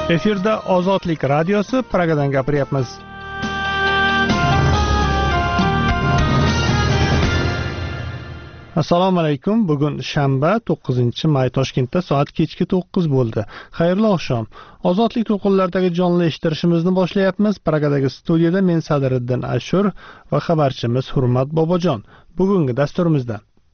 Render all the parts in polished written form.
Efirda Ozodlik radiosi, Pragadan gapiryapmiz. Assalomu alaykum. Bugun shanba 9-may Toshkentda soat kechki 9 bo'ldi. Xayrli oqshom. Ozodlik to'lqinlaridagi jonli eshittirishimizni boshlayapmiz. Pragadagi studiyada men Sadiriddin Ashur va xabarchimiz Hurmat Bobojon. Bugungi dasturimizda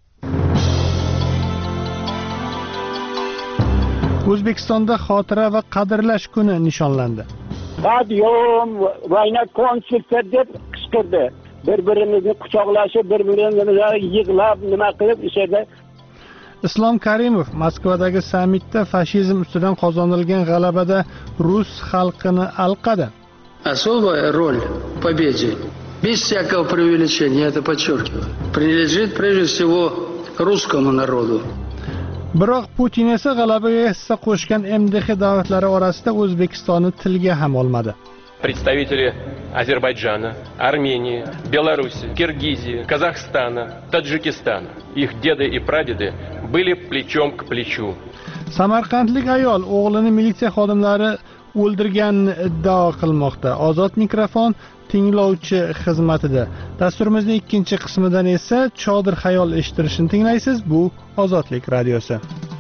O'zbekistonda xotira va qadrlash kuni nishonlandi. Qadiyom vayna konsertlar deb qichqirdi. Bir-birimizni quchoqlashib, bir-birimizni yig'lab, nima qilib ishada. Islom Karimov Moskvadagi sammitda fashizm ustidan qozonilgan g'alabada rus xalqini alqadi. Особая роль в победе, без всякого преувеличения, я это подчеркиваю, принадлежит прежде всего русскому народу. Biroq Putin esa g'alabaga hissa qo'shgan MDH davlatlari orasida O'zbekistonni tilga ham olmadi. Представители Азербайджана, Армении, Беларуси, Киргизии, Казахстана, Таджикистана. Их деды и прадеды были плечом к плечу. Samarqandlik ayol o'g'lini militsiya xodimlari o'ldirganini iddao qilmoqda. Ozod mikrofon tinglovchi xizmatida. Dasturimizning ikkinchi qismidan esa Chodir xayol eshittirishini tinglaysiz. Bu Ozodlik radiosi.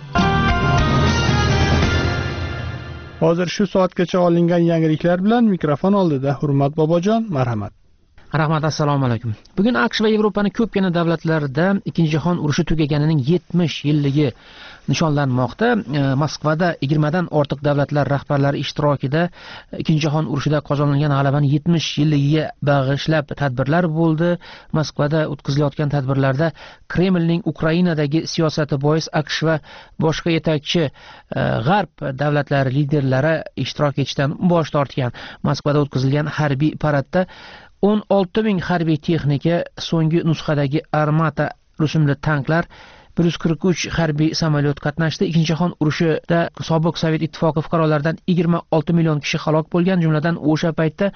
Hozir shu soatgacha olingan yangiliklar bilan mikrofon oldida Hurmat Bobojon, marhamat. Rahmat, assalomu alaykum. Bugun AQSh va Yevropaning ko'pgina davlatlarida Ikkinchi jahon urushi tugaganining 70 yilligi nishonlanmoqda. Moskvada 20 dan ortiq davlatlar rahbarlari ishtirokida Ikkinchi jahon urushida qozonilgan g'alabaning 70 yilligiga bag'ishlab tadbirlar bo'ldi. Moskvada o'tkazilayotgan tadbirlarda Kremlning Ukrainadagi siyosati bois AQSh va boshqa yetakchi g'arb davlatlari liderlari ishtirok etishdan bosh tortgan. Moskvada o'tkazilgan harbiy paradda 16,000 harbiy texnika, so'nggi nusxadagi Armata rusumli tanklar, 143 harbiy samolyot qatnashdi. Ikkinchi jahon urushida sobiq Sovet ittifoqi fuqarolaridan 26 million kishi halok bo'lgan, jumladan o'sha paytda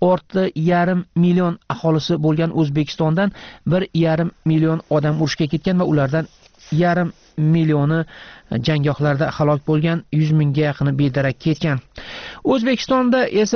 6,5 million aholisi bo'lgan O'zbekistondan 1,5 million odam urushga ketgan va ulardan 1,5 millioni janggohlarda halok bo'lgan, 100 mingga yaqini bedarak ketgan. O'zbekistonda esa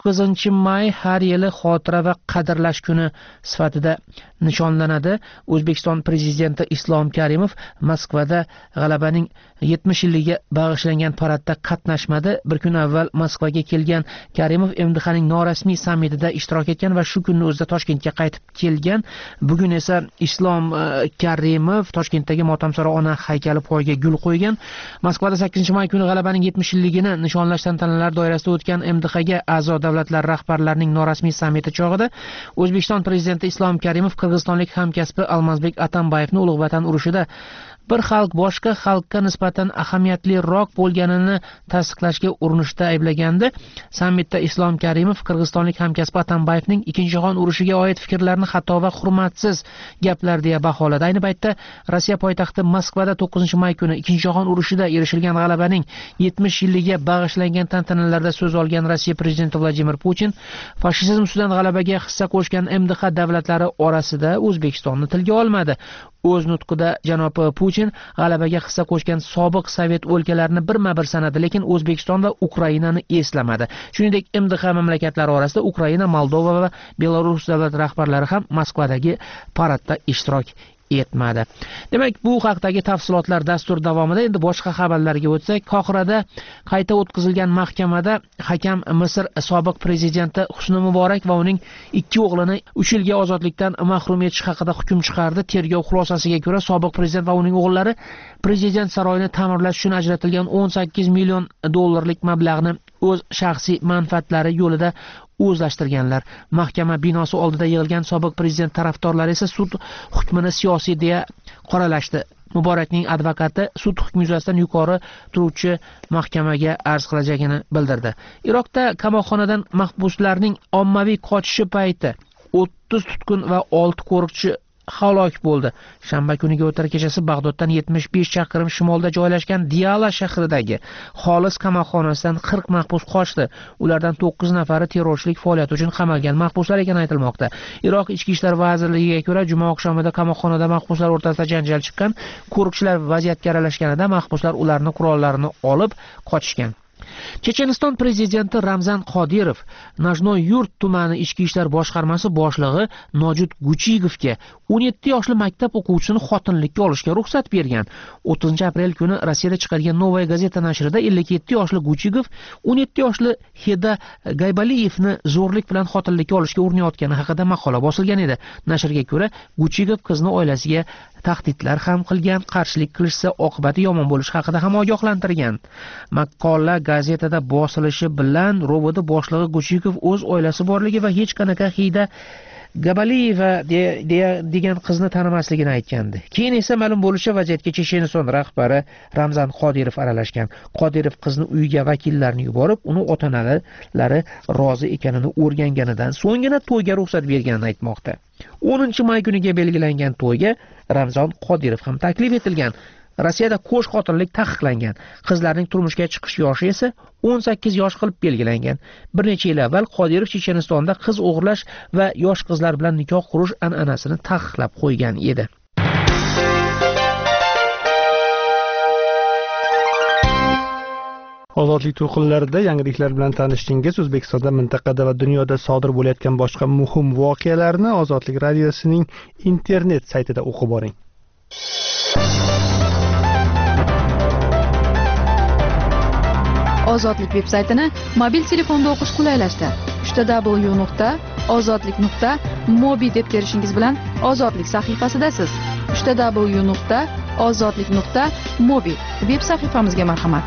9-may har yili xotira va qadrlash kuni sifatida nishonlanadi. O'zbekiston prezidenti Islom Karimov Moskvada g'alabaning 70 yilligiga bag'ishlangan paradda qatnashmadi. Bir kun avval Moskvaga kelgan Karimov MDHning norasmiy sammitida ishtirok etgan va shu kunning o'zida Toshkentga qaytib kelgan. Bugun esa Islom Karimov Toshkentdagi Motamsaro ona haykali poyiga gul qo'ygan. Moskvada 8-may kuni g'alabaning 70 yilligini nishonlash tantanalari doirasida o'tgan MDHga a'zo davlatlar rahbarlarining norasmiy sammiti chog'ida O'zbekiston prezidenti Islom Karimov qirg'izistonlik hamkasbi Almazbek Atambayevni Ulug' Vatan urushida bir xalq boshqa xalqqa nisbatan ahamiyatliroq bo'lganini tasdiqlashga urinishda ayblagandi. Sammitda Islom Karimov qirg'izistonlik hamkasbi Atambayevning Ikkinchi jahon urushiga oid fikrlarini xato va hurmatsiz gaplar deya baholadi. Ayni paytda Rossiya poytaxti Moskvada 9-may kuni Ikkinchi jahon urushida erishilgan g'alabaning 70 yilligiga bag'ishlangan tantanalarda so'z olgan Rossiya prezidenti Vladimir Putin fashizm ustidan g'alabaga hissa qo'shgan MDH davlatlari orasida O'zbekistonni tilga olmadi. O'z nutqida janob Putin g'alabaga hissa qo'shgan sobiq Sovet o'lkalarini birma-bir sanadi, lekin O'zbekiston va Ukrainani eslamadi. Shuningdek, MDH mamlakatlari orasida Ukraina, Moldova va Belarus davlat rahbarlari ham Moskvadagi paradda ishtirok etmadi. Demak, bu haqdagi tafsilotlar dastur davomida. Endi boshqa xabarlarga o'tsak, Qohirada qayta o'tkazilgan mahkamada hakam Misr sobiq prezidenti Husni Muborak va uning 2 o'g'lini 3 yilga ozodlikdan mahrum etish haqida hukm chiqardi. Tergov xulosasiga ko'ra, sobiq prezident va uning o'g'illari prezident saroyini ta'mirlash uchun ajratilgan 18 million dollarlik mablag'ni o'z shaxsiy manfaatlari yo'lida o'zlashtirganlar. Mahkama binosi oldida yig'ilgan sobiq prezident tarafdorlari esa sud hukmini siyosiy deya qoralashdi. Muborakning advokati sud hukmi yuzasidan yuqori turuvchi mahkamaga arz qilajagini bildirdi. Iroqda qamoqxonadan mahbuslarning ommaviy qochishi payti 30 tutqun va 6 qo'riqchi halok bo'ldi. Shanba kuniga o'tar kechasi Bag'doddan 75 chaqirim shimolda joylashgan Diyala shahridagi xolis qamoqxonasidan 40 mahbus qochdi. Ulardan 9 nafari terrorchilik faoliyati uchun qamalgan mahbuslar ekani aytilmoqda. Iroq Ichki ishlar vazirligiga ko'ra, juma oqshomida qamoqxonada mahbuslar o'rtasida janjal chiqqan. Qo'riqchilar vaziyatga aralashganida mahbuslar ularning qurollarini olib qochishgan. Checheniston prezidenti Ramzan Qodirov Najnoyurt tumani ichki ishlar boshqarmasi boshlig'i Nojid Guchigovga 17 yoshli maktab o'quvchisini xotinlikka olishga ruxsat bergan. 30-aprel kuni Rossiyada chiqargan Novaya gazeta nashrida 57 yoshli Guchigov 17 yoshli Heda Gaybaliyevni zo'rlik bilan xotinlikka olishga urinayotgani haqida maqola bosilgan edi. Nashrga ko'ra, Guchigov qizni oilasiga tahdidlar ham qilgan, qarshilik qilishsa oqibati yomon bo'lishi haqida ham ogohlantirgan. Maqola gazetada bosilishi bilan roboti boshlig'i Guchigov o'z oilasi borligi va hech qanaqa Hida Gabaliyeva degan qizni tanimasligini aytgandi. Keyin esa ma'lum bo'lishicha vaziyatga Checheniston rahbari Ramzan Qodirov aralashgan. Qodirov qizni uyiga vakillarni yuborib, uni ota-onalari rozi ekanini o'rganganidan so'nggina to'yga ruxsat berganini aytmoqda. 10-may kuniga belgilangan to'yga Ramzan Qodirov ham taklif etilgan. Rossiyada qo'sh xotinlik taqiqlangan. Qizlarning turmushga chiqish yoshi esa 18 yosh qilib belgilangan. Bir necha yil avval Qodirov Chechenistonda qiz o'g'irlash va yosh qizlar bilan nikoh qurish an'anasini taqiqlab qo'ygan edi. Ozodlik to'lqinlarida yangiliklar bilan tanishdingiz. O'zbekistonda, mintaqada va dunyoda sodir bo'layotgan boshqa muhim voqealarni Ozodlik radiosining internet saytida o'qib boring. Ozodlik veb-saytini mobil telefonda o'qish qulaylashdi. www.ozodlik.mobi deb terishingiz bilan Ozodlik sahifasidasiz. www.ozodlik.mobi veb sahifamizga marhamat.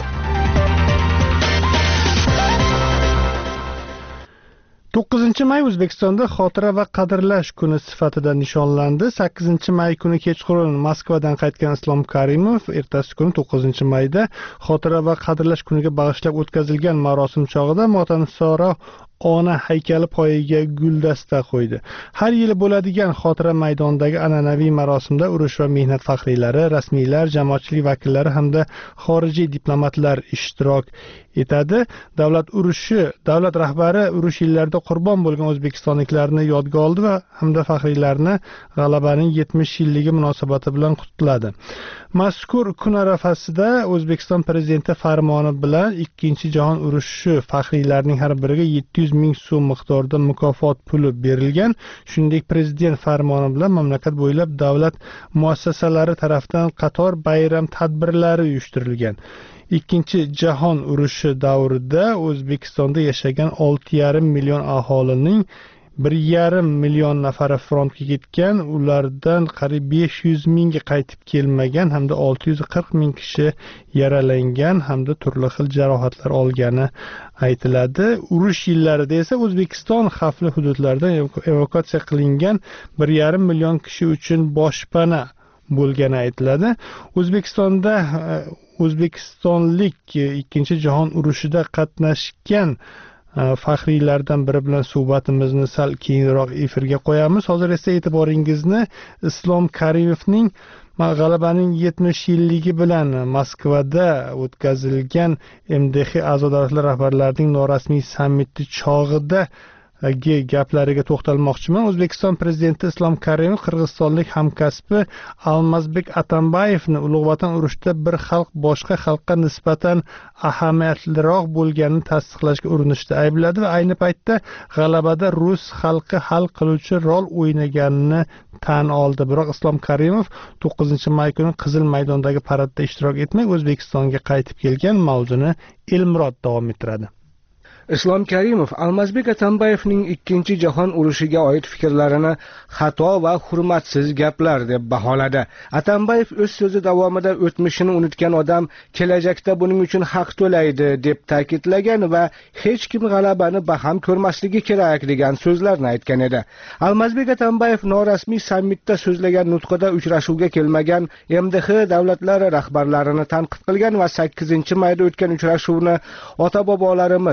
9-may O'zbekistonda xotira va qadrlash kuni sifatida nishonlandi. 8-may kuni kechqurun Moskvadan qaytgan Islom Karimov ertasi kuni 9-mayda xotira va qadrlash kuniga bag'ishlab o'tkazilgan marosim chog'ida Motamsaro ona haykali poyiga guldasta qo'ydi. Har yili bo'ladigan xotira maydonidagi an'anaviy marosimda urush va mehnat faxriylari, rasmiylar, jamoatchilik vakillari hamda xorijiy diplomatlar ishtirok etadi. Davlat rahbari urush yillarida qurbon bo'lgan o'zbekistonliklarni yodga oldi va hamda faxriylarni g'alabaning 70 yilligi munosabati bilan qutladi. Mazkur kun arafasida O'zbekiston prezidenti farmoni bilan 2-jahon urushi faxriylarining har biriga 700 ming so'm miqdorida mukofot puli berilgan. Shuningdek, prezident farmoni bilan mamlakat bo'ylab davlat muassasalari tomonidan qator bayram tadbirlari uyushtirilgan. 2-jahon urushi davrida O'zbekistonda yashagan 6,5 million aholining 1,5 million nafari frontga ketgan, ulardan qariyb 500 mingga qaytib kelmagan hamda 640 ming kishi yaralangan hamda turli xil jarohatlar olgani aytiladi. Urush yillarida esa O'zbekiston xavfli hududlardan evakuatsiya qilingan 1,5 million kishi uchun boshpana bo'lgani aytiladi. O'zbekistonlik 2-jahon urushida qatnashgan faxriylardan biri bilan suhbatimizni sal keyinroq efirga qo'yamiz. Hozir esa e'tiboringizni Islom Karimovning g'alabaning 70 yilligi bilan Moskvada o'tkazilgan MDH a'zo davlatlar rahbarlarining norasmiy sammiti chog'ida gaplariga to'xtalmoqchiman. O'zbekiston prezidenti Islom Karimov qirg'izistonlik hamkasbi Almazbek Atambayevni ulug' vatan urushida bir xalq boshqa xalqqa nisbatan ahamiyatliroq bo'lganini tasdiqlashga urinishda aybladi va ayni paytda g'alabada rus xalqi hal qiluvchi rol o'ynaganini tan oldi. Biroq Islom Karimov 9-may kuni Qizil maydondagi paradda ishtirok etmay O'zbekistonga qaytib kelgan. Mavzuni Elmurod davom ettiradi. Islom Karimov Almazbek Atambayevning 2-jahon urushiga oid fikrlarini xato va hurmatsiz gaplar deb baholadi. Atambayev o'z so'zi davomida o'tmishini unutgan odam kelajakda buning uchun haq to'laydi deb ta'kidlagan va hech kim g'alabani baham ko'rmasligi kerak degan so'zlarni aytgan edi. Almazbek Atambayev norasmiy sammitda so'zlagan nutqida uchrashuvga kelmagan MDH davlatlari rahbarlarini tanqid qilgan va 8-mayda o'tgan uchrashuvni ota-bobolarimiz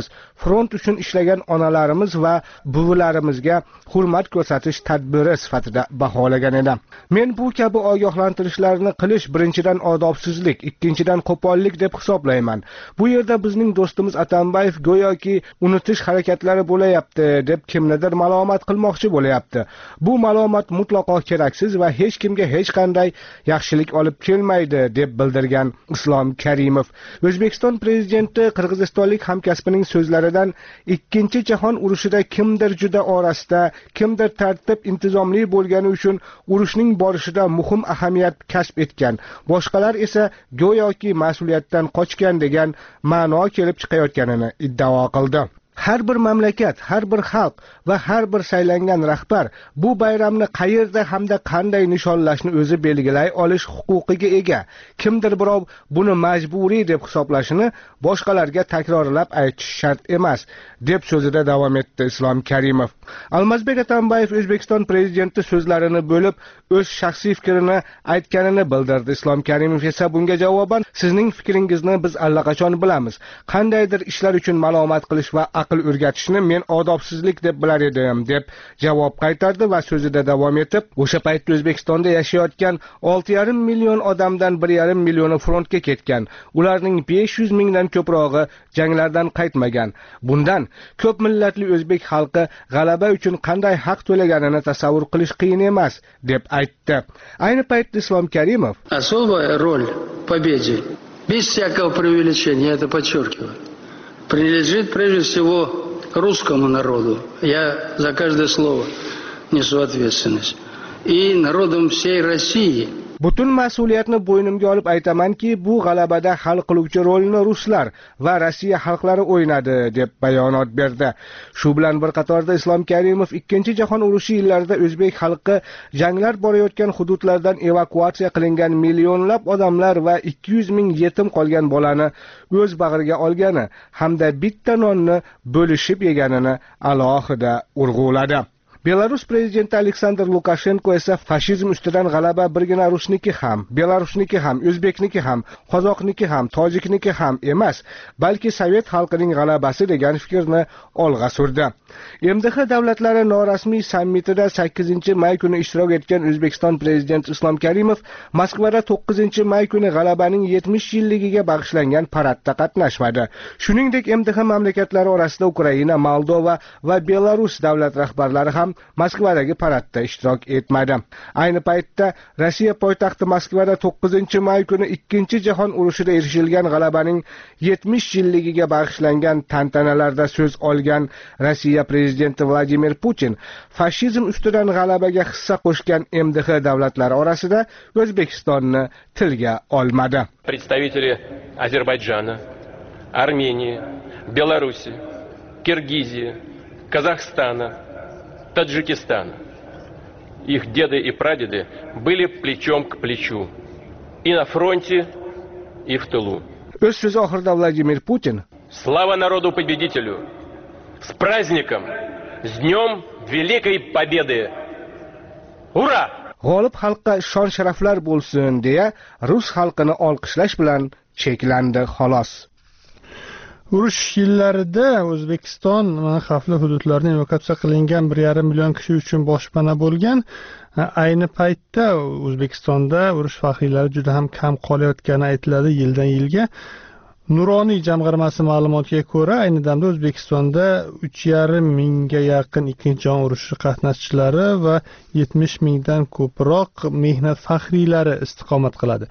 front uchun ishlagan onalarimiz va buvilarimizga hurmat ko'rsatish tadbiri sifatida baholagan edi. Men bu kabi ogohlantirishlarni qilish birinchidan odobsizlik, ikkinchidan qo'pollik deb hisoblayman. Bu yerda bizning do'stimiz Atambayev go'yoki unutish harakatlari bo'layapti deb kimnidir malomat qilmoqchi bo'layapti. Bu malomat mutlaqo keraksiz va hech kimga hech qanday yaxshilik olib kelmaydi deb bildirgan Islom Karimov. O'zbekiston prezidenti qirg'izistonlik hamkasbining so'zlaridan Ikkinchi jahon urushida kimdir juda orasida, kimdir tartib intizomli bo'lgani uchun urushning borishida muhim ahamiyat kasb etgan, boshqalar esa go'yoki mas'uliyatdan qochgan degan ma'no kelib chiqayotganini iddao qildi. Har bir mamlakat, har bir xalq va har bir saylangan rahbar bu bayramni qayerda hamda qanday nishonlashni o'zi belgilay olish huquqiga ega. Kimdir birov buni majburiy deb hisoblashini boshqalarga takrorlab aytish shart emas, deb so'zida davom etdi Islom Karimov. Almazbek Atambayev O'zbekiston prezidenti so'zlarini bo'lib, o'z shaxsiy fikrini aytganini bildirdi. Islom Karimov esa bunga javoban, sizning fikringizni biz allaqachon bilamiz. Qandaydir ishlar uchun malomat qilish va aql o'rgatishni men odobsizlik deb bilar edim deb javob qaytardi va so'zida davom etib, o'sha paytda O'zbekistonda yashayotgan 6,5 million odamdan 1,5 millioni frontga ketgan. Ularning 500 mingdan ko'prog'i janglardan qaytmagan. Bundan ko'p millatli o'zbek xalqi g'alaba uchun qanday haq to'laganini tasavvur qilish qiyin emas deb aytdi. Ayni paytda Islom Karimov особая роль в победе, без всякого преувеличения, это подчеркиваю, принадлежит прежде всего русскому народу. Я за каждое слово несу ответственность. И народам всей России. Butun mas'uliyatni bo'ynimga olib aytamanki, bu g'alabada hal qiluvchi rolni ruslar va Rossiya xalqlari o'ynadi deb bayonot berdi. Shu bilan bir qatorda Islom Karimov Ikkinchi jahon urushi yillarida o'zbek xalqi janglar borayotgan hududlardan evakuatsiya qilingan millionlab odamlar va 200 ming yetim qolgan bolani o'z bag'riga olgani hamda bitta nonni bo'lishib yeganini alohida urg'uladi. Belarus prezidenti Aleksandr Lukashenko esa fashizm ustidan g'alaba birgina rusniki ham, belarusniki ham, o'zbekniki ham, qozoqniki ham, tojikniki ham emas, balki sovet xalqining g'alabasi degan fikrni olg'a surdi. MDH davlatlari norasmiy sammitida 8-may kuni ishtirok etgan O'zbekiston prezidenti Islom Karimov Moskvada 9-may kuni g'alabaning 70 yilligiga bag'ishlangan paradda qatnashmadi. Shuningdek, MDH mamlakatlari orasida Ukraina, Moldova va Belarus davlat rahbarlari ham Moskvadagi paradda ishtirok etmadi. Ayni paytda Rossiya poytaxti Moskvada 9-may kuni Ikkinchi jahon urushida erishilgan g'alabaning 70 yilligiga bag'ishlangan tantanalarda so'z olgan Rossiya prezidenti Vladimir Putin fashizm ustidan g'alabaga hissa qo'shgan MDH davlatlari orasida O'zbekistonni tilga olmadi. Представители Азербайджана, Армении, Беларуси, Киргизии, Казахстана, Таджикистана. Их деды и прадеды были плечом к плечу и на фронте, и в тылу. O'z so'zi oxirida Vladimir Putin: Слава народу-победителю! С праздником! С Днем Великой Победы! Ура! G'olib xalqqa shon-sharaflar bo'lsin deya rus xalqini olqishlash bilan cheklandi xolos. Urush yillarida O'zbekiston xavfli hududlardan evakuatsiya qilingan 1,5 million kishi uchun boshpana bo'lgan. Ayni paytda O'zbekistonda urush faxriylari juda ham kam qolayotgani aytiladi yildan yilga. Nuroniy jamg'armasi ma'lumotiga ko'ra, ayni damda O'zbekistonda 3,5 mingga yaqin Ikkinchi jahon urushi qatnashchilari va 70 mingdan ko'proq mehnat faxriylari istiqomat qiladi.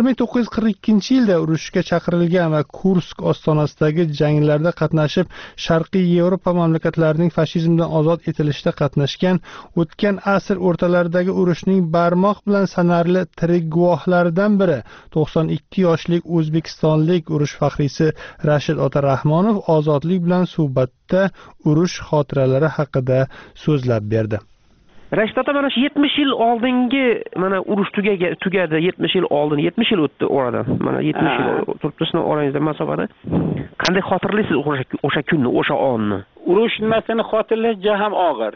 1942-yilda urushga chaqirilgan va Kursk ostonasidagi janglarda qatnashib, Sharqiy Yevropa mamlakatlarining fashizmdan ozod etilishida qatnashgan, o'tgan asr o'rtalaridagi urushning barmoq bilan sanarli tirik guvohlaridan biri 92 yoshlik o'zbekistonlik urush faxriysi Rashid Otarahmonov ozodlik bilan suhbatda urush xotiralari haqida so'zlab berdi. Rashid ota, mana shu 70 yil oldingi mana urush tugadi, 70 yil oldin, 70 yil o'tdi oradan. Mana 70 yil turibdi orangizda masofada. Qanday xotirlaysiz o'sha kunni, o'sha onni? Urush nimasini xotirlash juda ham og'ir.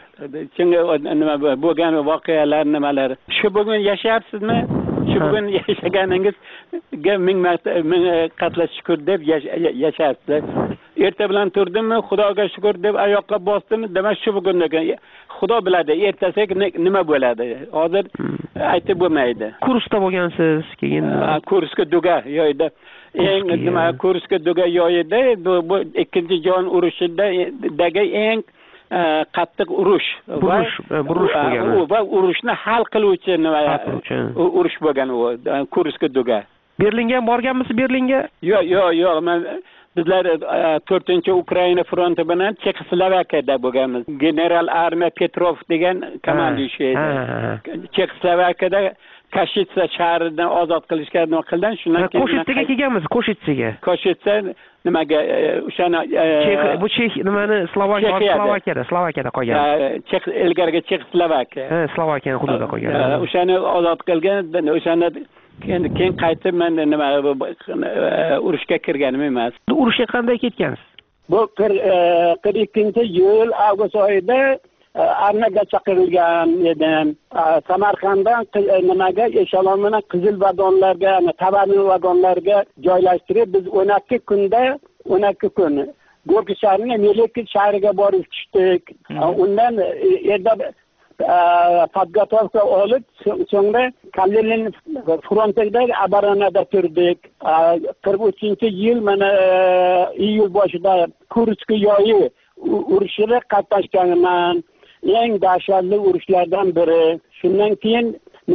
Nima bo'lgan voqealar nimalar. Shu bugun yashayapsizmi? Shu bugun yashaganingizga ming qatla shukr deb yashayapsiz. erta bilan turdimmi, xudoga shukur deb oyoqqa bosdim, demak shu bugundan xudo biladi, ertasiga nima bo'ladi. Hozir aytib bo'lmaydi. Kursda bo'lgansiz, keyin kursga duga yoydi. Eng nima kursga duga yoydi, bu ikkinchi jahon urushidagi eng qattiq urush bo'lgan. Va urushni hal qiluvchi nima urush bo'lgan u kursga duga. Berlinga ham borganmisiz, Berlinga? Yo'q, men bizlar 4-Ukraina fronti bilan Chexoslovakiyada bo'lganmiz. General Armiya Petrov degan komandishi edi. Chexoslovakiyada Kashitsa shahridan ozod qilishga nima qilgan, shundan keyin Koshitsaga kelganmiz, Koshitsa nimaga o'shani bu Chex nimani Slovakiyada qolgan. Ilgariga Chexoslovakiya. Slovakiyani hududida qolgan. O'shani ozod qilgan, o'shani keyin qaytib men nima urushga kirganim emas. Urushga qanday ketgansiz? Bu 42-yil avgust oyida armiyaga chaqirilgan edim. Samarqanddan nimaga eshelon bilan qizil vagonlarga, tovarli vagonlarga joylashtirib, biz 12 kun Gorki shahriga, Meleki shahriga borib tushdik. Undan yerda podgotovka olib, so'ngra Kalinin frontidagi оборонада turdik. 43-yil mana iyul boshida Kursk yoyi urushida qatnashganman. Eng dahshatli urushlardan biri. Shundan keyin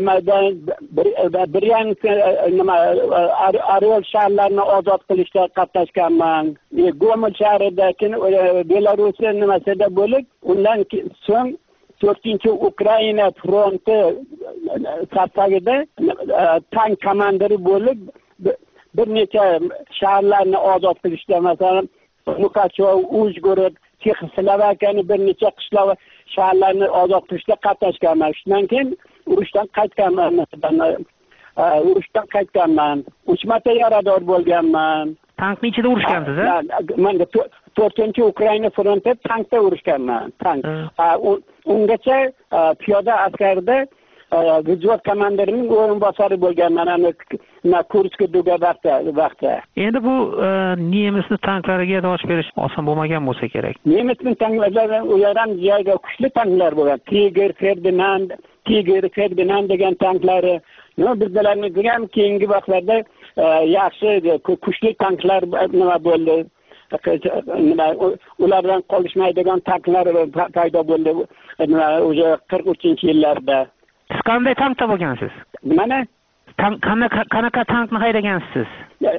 Ariol shaharlarini ozod qilishda qatnashganman. Gomel shahridagi Belarusya nimasida bo'lib, undan so'ng 4-Ukraina fronti safarida tank komandiri bo'lib, bir necha shaharlarni ozod qilishda, masalan, Lukachov, Uzhgorod, Chexoslovakiyaning bir necha qishloq shaharlarni ozod qilishda qatnashganman. Shundan keyin urushdan qaytganman. 3 marta yarador bo'lganman. Tankning ichida urushgansiz, a? Men 4-Ukraina fronti tankda urushganman. Tank. Ungacha piyoda askarda vizvot komandirining o'rinbosari bo'lganman. Ana Kursk duga vaqtda. Endi bu nemisning tanklariga dosh berish oson bo'lmagan bo'lsa kerak. Nemisning tanklari u ham joyga kuchli tanklar bo'lgan. Tiger Ferdinand degan tanklari. Bizlarning ham keyingi vaqtlarda yaxshi kuchli tanklar nima bo'ldi. Ulardan qolishmaydigan tanklar paydo bo'ldi. O'sha 43-yillarda. Siz qanday tankda bo'lgansiz? Mana qanaqa tankni haydagansiz?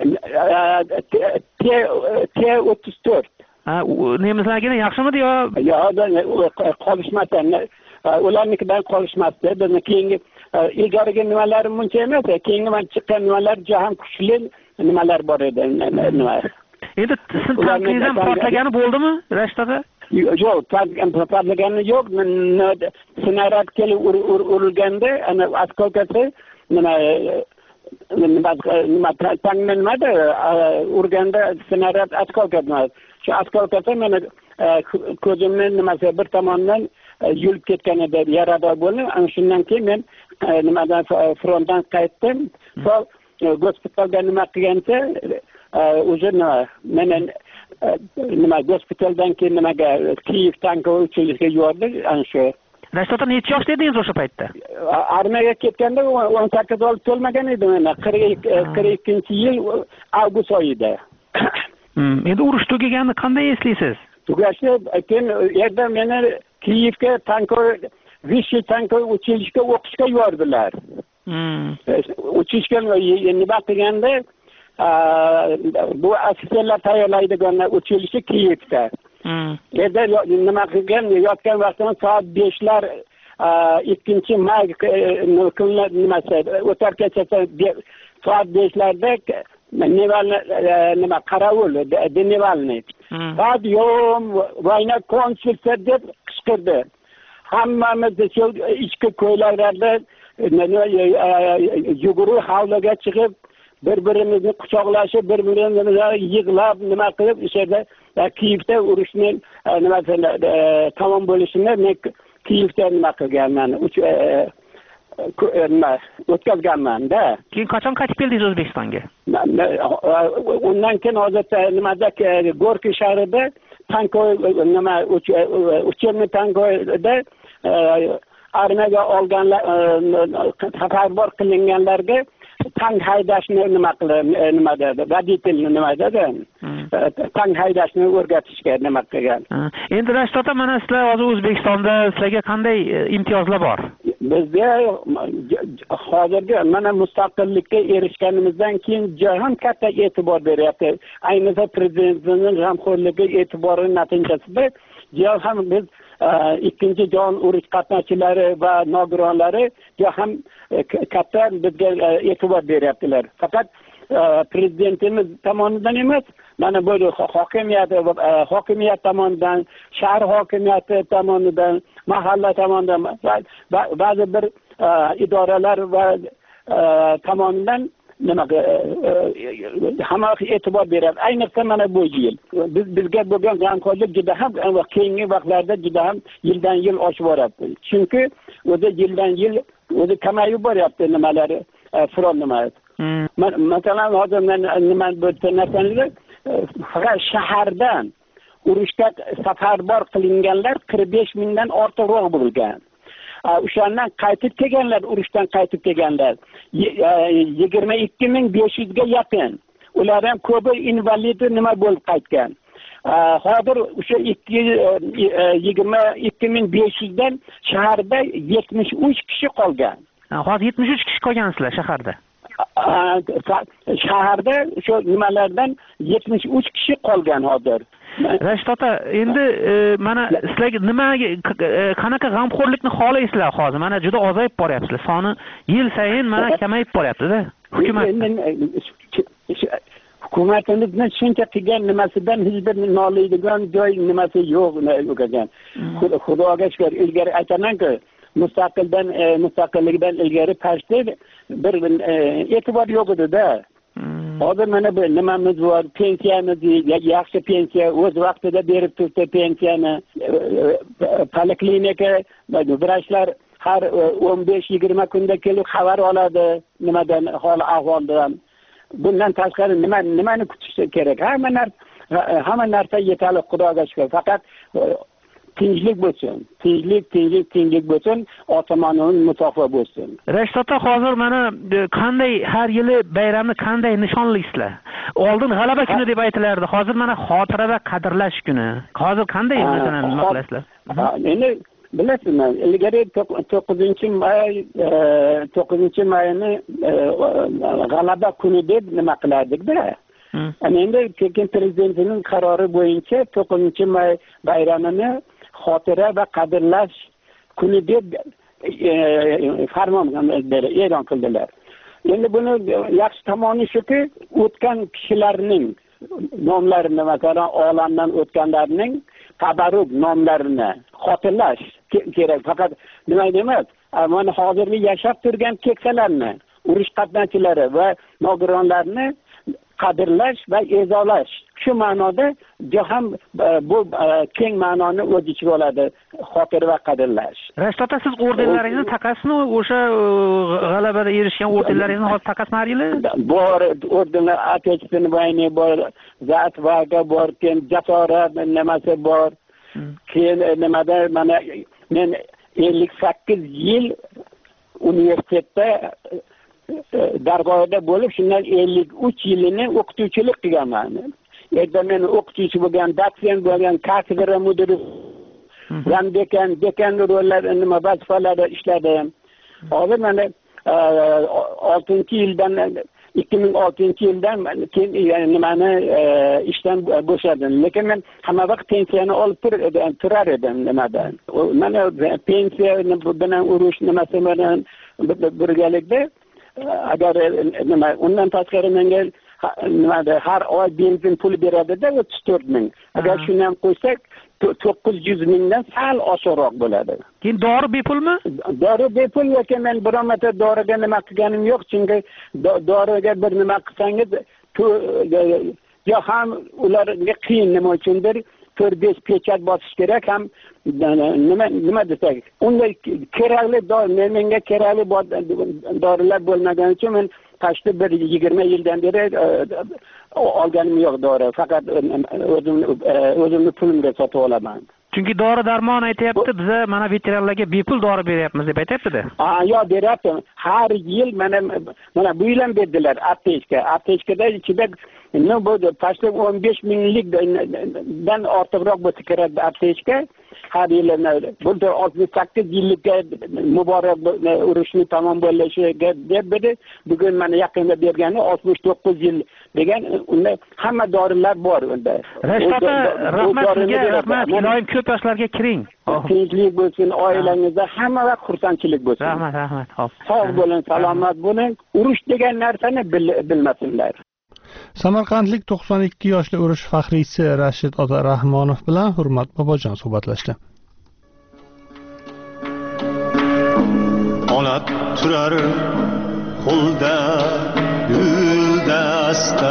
T-34. Nemislarga yaxshimidi yo? Qolishmasdan. Ularnikidan qolishmasdi. Bizni keyingi ilgarigi nimalar muncha emas, keyingi men chiqqan nimalar jahon kuchli nimalar bor edi. Endi siz tankingizdan portlagani bo'ldimi, Rashtada? Yo'q, portlagani yo'q. Snaryad kelib urilganda, ana askolkasi nima tankni nimada urganda snaryad askolkasi. Shu askolkasi meni ko'zimni nimasi bir tomondan yulib ketgan edi, yarador bo'ldim. Ana shundan keyin men nimadan frontdan qaytdim. Gospitalga nima qilgancha o'zi nima gospitaldan keyin nimaga Kiyev tanki uchilishga yubordik. Ana shu. Rashtada necha yoshda edingiz o'sha paytda? Armiyaga ketganda 18 oy to'lmagan edim. 42-yil avgust oyida. Endi urush tugaganini qanday eslaysiz? Tugashni keyin yerda meni Kiyevga Vichy tanki uchilishga o'qishga yubordilar. Uchishga nima qilganda bu ofitserlar tayyorlaydigan uchilishi Kiyevda. Yerda nima qilgan, yotgan vaqtda soat 5lar 2-may kunlar nimasi o'tar kechasi soat 5larda nima qarovul Dnevalniy. Radyom vayna konsulsa deb qichqirdi. Hammamiz ichki ko'ylarlarda yuguruq hovliga chiqib, bir-birimizni quchoqlashib, bir-birimizni yig'lab nima qilib, o'sha Kiyevda urushning nima tamom bo'lishini men Kiyevda nima qilganman. o'tkazganman-da. Keyin qachon qaytib keldingiz O'zbekistonga? Undan keyin hozircha nimada Gorki shahrida tankoy nima uchirni tankoyda armiyaga olganlar safarbar qilinganlarga tank haydashni nima dedi voditel nima dedi tank haydashni o'rgatishga nima qilgan. Endi Rashid ota, mana sizlar hozir O'zbekistonda sizlarga qanday imtiyozlar bor? Bizga hozirgi mana mustaqillikka erishganimizdan keyin jahon katta e'tibor beryapti. Ayniqsa prezidentning g'amxo'rligi e'tibori natijasida ham biz ikkinchi jahon urush qatnashchilari va nogironlari ham katta bizga e'tibor beryaptilar. Faqat prezidentimiz tomonidan emas, mana bu hokimiyat tomonidan, shahar hokimiyati tomonidan, mahalla tomonidan, ba'zi bir idoralar va tomonidan hamma e'tibor beryapti. Ayniqsa mana bu yil bizga bo'lgan g'amxo'rlik juda ham keyingi vaqtlarda juda ham yildan yil oshib boryapti. Chunki o'zi yildan yil o'zi kamayib boryapti nimalari front nima. Masalan hozir nima bu narsalar faqat shahardan urushga safarbar qilinganlar 45 mingdan ortiqroq bo'lgan. O'shandan qaytib kelganlar, urushdan qaytib kelganlar 22.500 ga yaqin. Ular ham ko'pi invalid nima bo'lib qaytgan. Hozir o'sha 22.500 dan shaharda 73 kishi qolgan. Hozir 73 kishi qolgansizlar shaharda. Shaharda o'sha nimalardan 73 kishi qolgan hozir. Rashid ota, endi mana sizlarga nimaga qanaqa g'amxo'rlikni xohlaysizlar hozir? Mana juda ozayib boryapsizlar. Soni yil sayin mana kamayib boryapti-da. Hukumatimizning shuncha qilgan nimasidan hech bir noliydigan joy nimasi yo'q ekan. Xudoga shukr, ilgari aytaman-ku, mustaqillikdan ilgari pashda bir e'tibor yo'q edi-da. Hozir mana bu nimamiz bor, pensiyamiz, yaxshi pensiya o'z vaqtida berib turibdi pensiyani. Poliklinika vrachlar har 15-20 kunda kelib xabar oladi nimadan, hol ahvoldan. Bundan tashqari nimani kutish kerak? Hamma narsa yetarli, Xudoga shukr. Faqat tinchlik bo'lsin. Tinchlik bo'lsin, otamoning musofir bo'lsin. Rashid ota, hozir mana qanday har yili bayramni qanday nishonlaysizlar? Oldin g'alaba kuni deb aytilardi. Hozir mana xotira va qadrlash kuni. Hozir qanday masalan nima qilasizlar? Endi bilasizmi, ilgari 9-mayni g'alaba kuni deb nima qilardik-da. Endi keyin prezidentning qarori bo'yicha 9-may bayramini xotira va qadrlash kuni deb farmon e'lon qildilar. Endi buni yaxshi tomoni shuki, o'tgan kishilarning nomlarini, masalan, olamdan o'tganlarning tabarruk nomlarini xotirlash kerak. Faqat nima emas, mana hozirgi yashab turgan keksalarni, urush qatnashchilari va nogironlarni qadrlash va e'zolash. Shu ma'noda jahon bu keng ma'noni o'z ichiga oladi, xotir va qadrlash. Rashid ota, siz ordenlaringizni taqasizmi? O'sha g'alabada erishgan ordenlaringizni hozir taqasizmi har yili? Bor, ordenlar Отечественной войны bor, za atvaga bor, keyin jasorat nimasi bor. Keyin nimada mana men 58 yil universitetda dargohida bo'lib, shundan 53 yilini o'qituvchilik qilganman. Erta men o'qituvchi bo'lgan, dotsent bo'lgan, kafedra mudiri, dekan rollarini nima vazifalarda ishladim. Hozir mana 2006-yildan nimani ishdan bo'shadim. Lekin men hamma vaqt pensiyani olib turar edim nimadan. Mana pensiya bilan urush nimasi bilan birgalikda agar nima undan tashqari menga nimada har oy benzin puli beradi-da 34 ming. Agar shuni ham qo'ysak 900 mingdan sal oshiqroq bo'ladi. Keyin dori bepulmi? Dori bepul, lekin men biror marta doriga nima qilganim yo'q, chunki doriga bir nima qilsangiz yo ham ularga qiyin nima uchundir, 4-5 pechat bosish kerak ham nima desak unday kerakli menga kerakli dorilar bo'lmagani uchun men tashqi bir 20 yildan beri olganim yo'q dori, faqat o'zimni pulimga sotib olaman. Chunki dori darmon aytayapti, biz mana veteranlarga bepul dori beryapmiz deb aytayapti-da. Yo'q, beryapti. Har yil mana bu yil ham berdilar aptechkada ichida nima bo'ldi? Pastda 15 minglikdan ortiqroq bo'lsa kerak aptechka. Har yil bu 68 yillikka muborak urushni tamom bo'lishiga deb dedi. Bugun mana yaqinda bergani 69 yil degan, unda hamma dorilar bor unda. Rashid aka, rahmat sizga, rahmat. Iloyim ko'p yoshlarga kiring. Tinchlik bo'lsin, oilangizda hamma vaqt xursandchilik bo'lsin. Rahmat. Xo'p. Sog' bo'ling, salomat bo'ling. Urush degan narsani bilmasinlar. Samarqandlik 92 yoshli urush faxriysi Rashid ota Rahmonov bilan Hurmat bobojon suhbatlashdi. Ona turar qo'lda guldasta,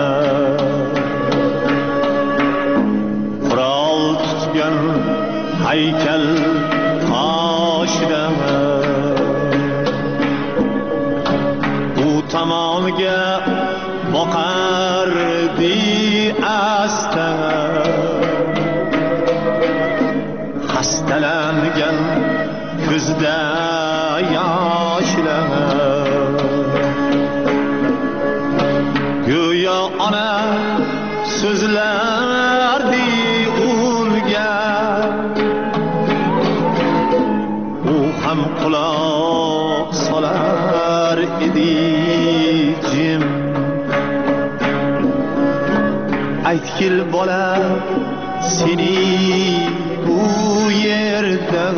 qurol tutgan haykal toshida, u tomonga boqardi asta, xastalangan ko'zda yoshlar, go'yo ona so'zlardi unga, u ham quloq solar edi jim. Aytkil bola seni bu yerda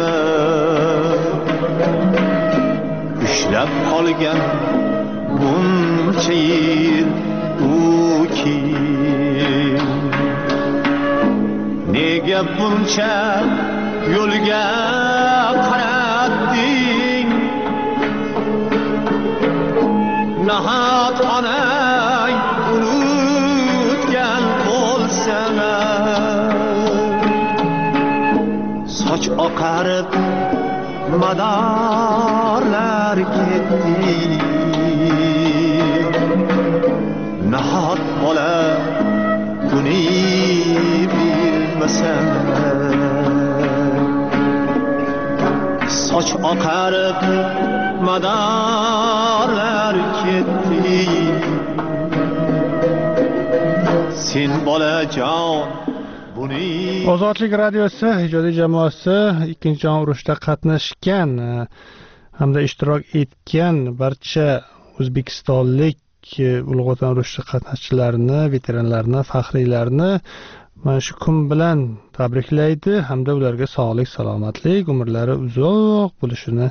ushlab qolgan buncha yil u kim? Nega buncha yo'lga qaratding? Nahot onang unutgan bo'lsana, soch oqarib madorlar ketdi. Nahot bola buni bilmasa, soch oqarib madorlar ketdi. Sen bolajon Ozodlik radiosi ijodiy jamoasi ikkinchi jahon urushida qatnashgan hamda ishtirok etgan barcha o'zbekistonlik ulug' vatan urushi qatnashchilarini, veteranlarni, faxriylarni mana shu kun bilan tabriklaydi hamda ularga sog'lik, salomatlik, umrlari uzoq bo'lishini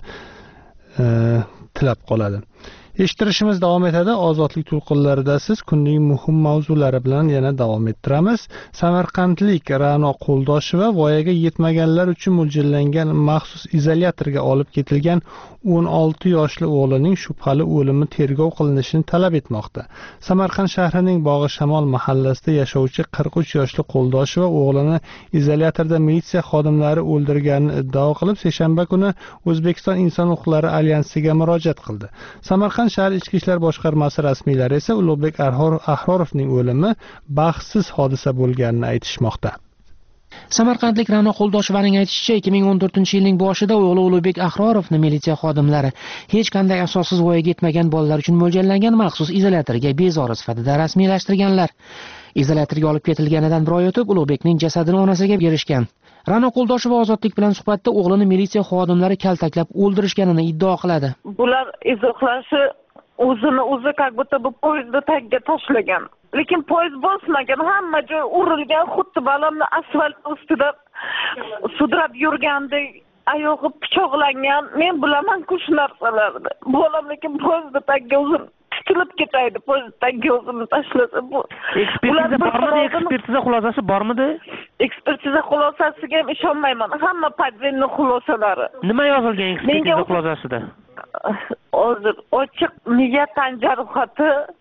tilab qoladi. Eshittirishimiz davom etadi. Ozodlik to'lqinlarida siz kunning muhim mavzulari bilan yana davom ettiramiz. Samarqandlik Ra'no Qo'ldosheva voyaga yetmaganlar uchun mo'ljallangan maxsus izolyatorga olib ketilgan 16 yoshli o'g'lining shubhali o'limi tergov qilinishini talab etmoqda. Samarqand shahrining Bog'ishamol mahallasida yashovchi 43 yoshli Qo'ldosheva o'g'lini izolyatorda militsiya xodimlari o'ldirganini iddao qilib, seshanba kuni O'zbekiston Inson huquqlari alyansiga murojaat qildi. Samarqand shahar ichki ishlar boshqarmasi rasmiylari esa Ulug'bek Ahrorovning o'limi baxtsiz hodisa bo'lganini aytishmoqda. Samarqandlik Ra'no Qo'ldoshevaning aytishicha, 2014-yilning boshida o'g'li Ulug'bek Ahrorovni militsiya xodimlari hech qanday asossiz voyaga yetmagan bolalar uchun mo'ljallangan maxsus izolyatorga bezori sifatida rasmiylashtirganlar. Izolyatorga olib ketilganidan bir oy o'tib, Ulug'bekning jasadini onasiga berishgan. Ra'no Qo'ldosheva Ozodlik bilan suhbatda o'g'lini militsiya xodimlari kaltaklab o'ldirishganini iddao qiladi. Bular izohlashi o'zi как будто bu poyezdni tagiga tashlagan. Lekin poyezd bosmagan, hamma joy urilgan, xuddi balamni asfalt ustida sudrab yurgandek, oyog'i pichoqlangan. Men bilaman-ku shu narsalarni. Bolam lekin poyezdni tagiga o'zim titilib ketaydi, poyezd tagiga o'zimni tashlasa bu. Ekspertiza xulosasi bormidi? Ekspertiza xulosasiga ham ishonmayman. Hamma podvenniy xulosalari. Nima yozilgan ekspertiza xulosasida? Hozir ochiq miya tan jarohati,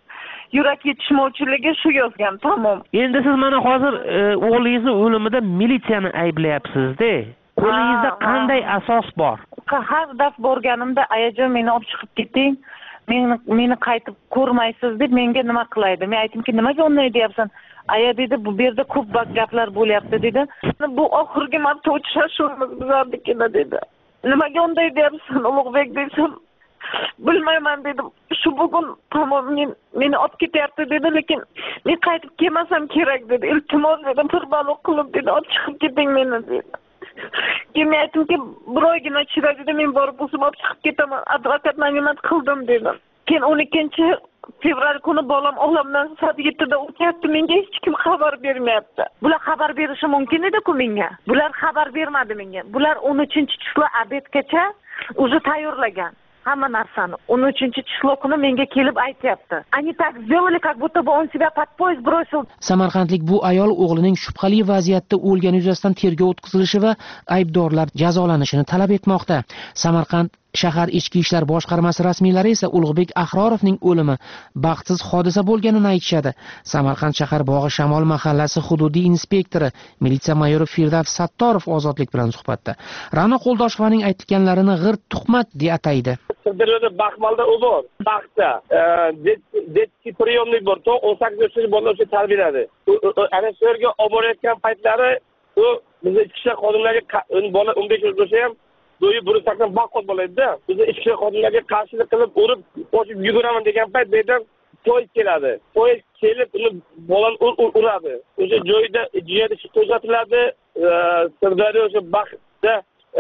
yurak yetishmovchiligi shu yozgan. Tamom. Endi siz mana hozir o'g'lingizni o'limida militsiyani ayblayapsiz-da. Qo'lingizda qanday asos bor? Har daf borganimda ayajon meni olib chiqib keting. Meni qaytib ko'rmaysiz deb menga nima qilaydi? Men aytdimki, nimaga unday deyapsan? Aya dedi, bu yerda ko'p gaplar bo'lyapti dedi. Bu oxirgi marta uchrashuvimiz bizlarnikida dedi. Nimaga unday deyapsan, Ulug'bek desam, bilmayman dedim. Shu bugun tamom meni olib ketyapti dedi, lekin men qaytib kelmasam kerak dedi. Iltimos dedim, bir baloq qilib dedi, olib chiqib keting meni dedi. Keyin men aytdimki, bir oygina ichida dedi, men borib o'zim olib chiqib ketaman. Advokat naymat qildim dedim. Keyin 12-fevral kuni bolam olamdan soat 7da o'tyapti. Menga hech kim xabar bermayapti. Bular xabar berishi mumkin edi-ku menga. Bular xabar bermadi menga. Bular 13-число obedgacha o'zi tayyorlagan hamma narsani. 13-число kuni menga kelib aytyapti. Они так сделали, как будто бы он себя под поезд бросил. Samarqandlik bu ayol o'g'lining shubhali vaziyatda o'lgani yuzasidan tergov o'tkazilishi va aybdorlar jazolanishini talab etmoqda. Samarqand shahar ichki ishlar boshqarmasi rasmiylari esa Ulug'bek Ahrorovning o'limi baxtsiz hodisa bo'lganini aytishadi. Samarqand shahar Bog'i Shamol mahallasi hududiy inspektori militsiya mayori Firdavs Sattorov Ozodlik bilan suhbatda Ra'no Qo'ldoshovaning aytganlarini g'irt tuhmat deb ataydi. Sirdaryoda Baxmalda u bor. Baxtda detski priyomlik bor. 18 yoshli bola o'sha tarbiyaladi. Ana shu yerga olib borayotgan paytlari u bizning ichki ishlar xodimlariga bola 15 yoshli bo'lsa ham do'yi burusakdan baqqot bo'ladida. Biz ichki ishlar xodimlariga qarshilik qilib urib, qochib yuguraman degan payt bu yerdan poyezd keladi. Poyezd kelib uni bolani uradi. O'sha joyda jiyada qo'zg'atiladi. Sirdaryo o'sha Baxtda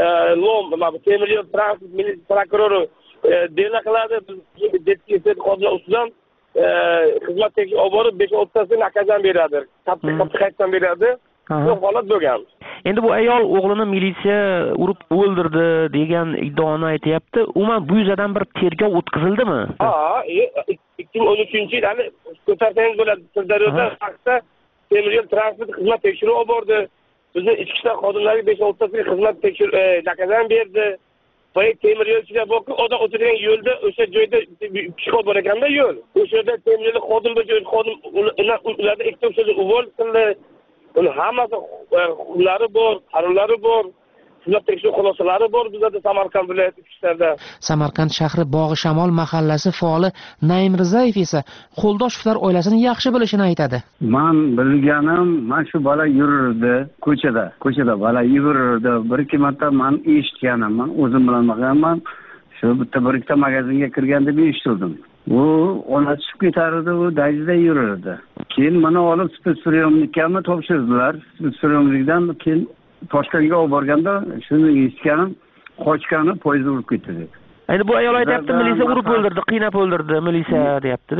temir yo'l transport militsiya prokurori dela qiladi. Biz detski xodimlar ustidan xizmat tekshiruv olib borib 5-6 tasini akazan beradi. Qattiq qaytdan beradi. Bu holat bo'lgan. Endi bu ayol o'g'lini militsiya urib o'ldirdi degan iddaoni aytayapti. Umuman bu yuzadan bir tergov o'tkazildimi? Ha, 2013-yil hali ko'tarsangiz bo'ladi. Sirdaryoda vaqtda temir yo'l transport xizmat tekshiruv olib bordi. Bizning ichki ishlar xodimlariga 5-6 tasini xizmat tekshiruv nakazan berdi. Temir yo'lchilar borku, odam o'tirgan yo'lda o'sha joyda psixol bor ekanda yo'l. O'sha yerda temir yo'l xodim bo'lgan xodim ularda ikkita o'sha uvol qildi. Uning hammasi huquqlari bor, qarorlari bor, xizmat tekshiruv xulosalari bor bizda Samarqand viloyat ichki ishlarida. Samarqand shahri Bog'i Shamol mahallasi faoli Naim Rizayev esa Qo'ldoshovlar oilasini yaxshi bilishini aytadi. Men bilganim, men shu bola yurardi ko'chada bola yurardi. Bir-ikki marta men eshitganim, men o'zim bilan bo'lganman. Shu bitta bir-ikkita magazinga kirgan deb eshitdim. U ona chiqib ketardi, u dayjida yurardi. Keyin meni olib spetspriyomnikka topshirdilar. Spetspriyomnikdan keyin Toshkentga olib borganda shuni eshitganim, qochgani poyezd urib ketdi dedi. Endi bu ayol aytayapti, militsiya urib o'ldirdi, qiynab o'ldirdi, militsiya deyapti-da.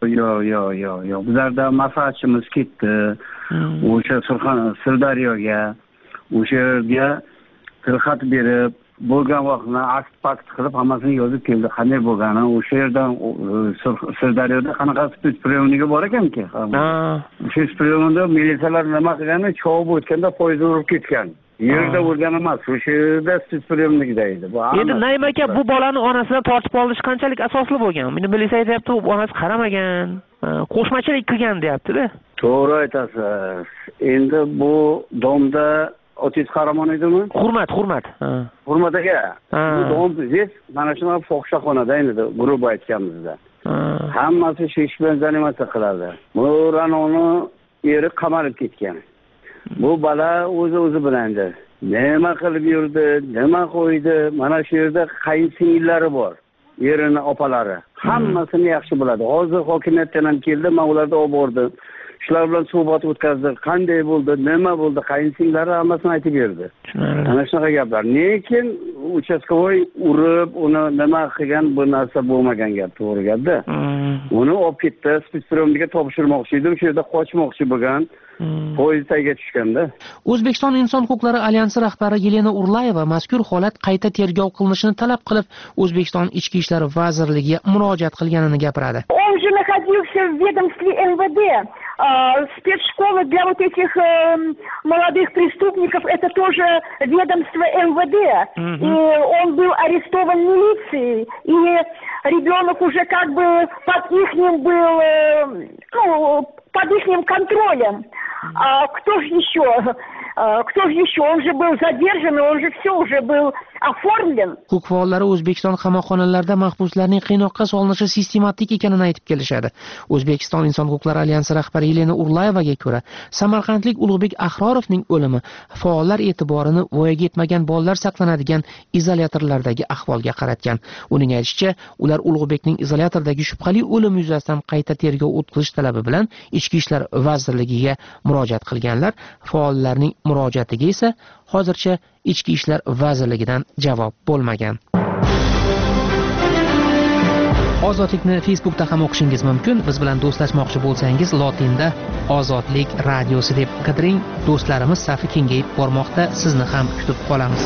Yo'q. Bizlarda maslahatchimiz ketdi. O'sha Sirdaryoga, o'sha yerga tilxat berib, bo'lgan vaqtni akt qilib hammasini yozib keldi. Qanday bo'lgani, o'sha yerdan Sirdaryoda qanaqa spetspriyomniga bor ekan-ki? O'sha spetspriyomda militsiyalar nima qilgani, chovib o'tganda poyezd urib ketgan. Yerda bo'lgan emas, o'sha yerda spetspriyomnikda edi. Endi Naim aka bu bolani onasidan tortib olish qanchalik asosli bo'lgan? Meni militsiya aytayapti, onasi qaramagan, qo'shmachilik qilgan deyapti-da. To'g'ri aytasiz. Endi bu domda otiz qaramon edimi? Hurmat. Hurmat aka. Bu domingiz mana shuna fohishaxonada edi, guruh aytganimizda. Hammasi shesh bilan zanimatsiya qiladi. Bu Ranoni eri qamalib ketgan. Bu bola o'zi bilandi. Nima qilib yurdi, nima qo'ydi? Mana shu yerda qayinsingillari bor. Erini opalari. Hammasini yaxshi biladi. Hozir hokimiyatdan ham keldi, men ularni olib bordim. Shular bilan suhbat o'tkazdik. Qanday bo'ldi, nima bo'ldi, qayinsinglari hammasini aytib berdi. Mana shunaqa gaplar. Lekin uchastkovoy urib, uni nima qilgan bu narsa bo'lmagan gap, to'g'ri gapda. Uni olib ketdi, spetspriyomniga topshirmoqchi edi, o'sha yerda qochmoqchi bo'lgan. Poyezd tagiga tushganda. O'zbekiston Inson huquqlari alyansi rahbari Yelena Urlayeva mazkur holat qayta tergov qilinishini talab qilib, O'zbekiston Ichki ishlar vazirligiga murojaat qilganini gapiradi. Он же находился в ведомстве МВД. спецшкола для вот этих молодых преступников, это тоже ведомство МВД. И он был арестован милицией, и ребенок уже как бы под ихним был, под ихним контролем. А кто же еще? Он же был задержан, он же все уже был оформлен. Huquq faollari O'zbekiston qamoqxonalarida mahbuslarning qiynoqqa solinishi sistematik ekanini aytib kelishadi. O'zbekiston Inson huquqlari alyansi rahbari Yelena Urlayevaga ko'ra, Samarqandlik Ulug'bek Ahrorovning o'limi faollar e'tiborini voyaga yetmagan bolalar saqlanadigan izolyatorlardagi ahvolga qaratgan. Uning aytishicha, ular Ulug'bekning izolyatordagi shubhali o'limi yuzasidan qayta tergov o'tkazish talabi bilan Ichki ishlar vazirligiga murojaat qilganlar. Faollarning murojaatiga esa hozircha Ichki ishlar vazirligidan javob bo'lmagan. Ozodlikni Facebookda ham o'qishingiz mumkin. Biz bilan do'stlashmoqchi bo'lsangiz, lotinda Ozodlik radiosi deb qidiring. Do'stlarimiz safi kengayib bormoqda. Sizni ham kutib qolamiz.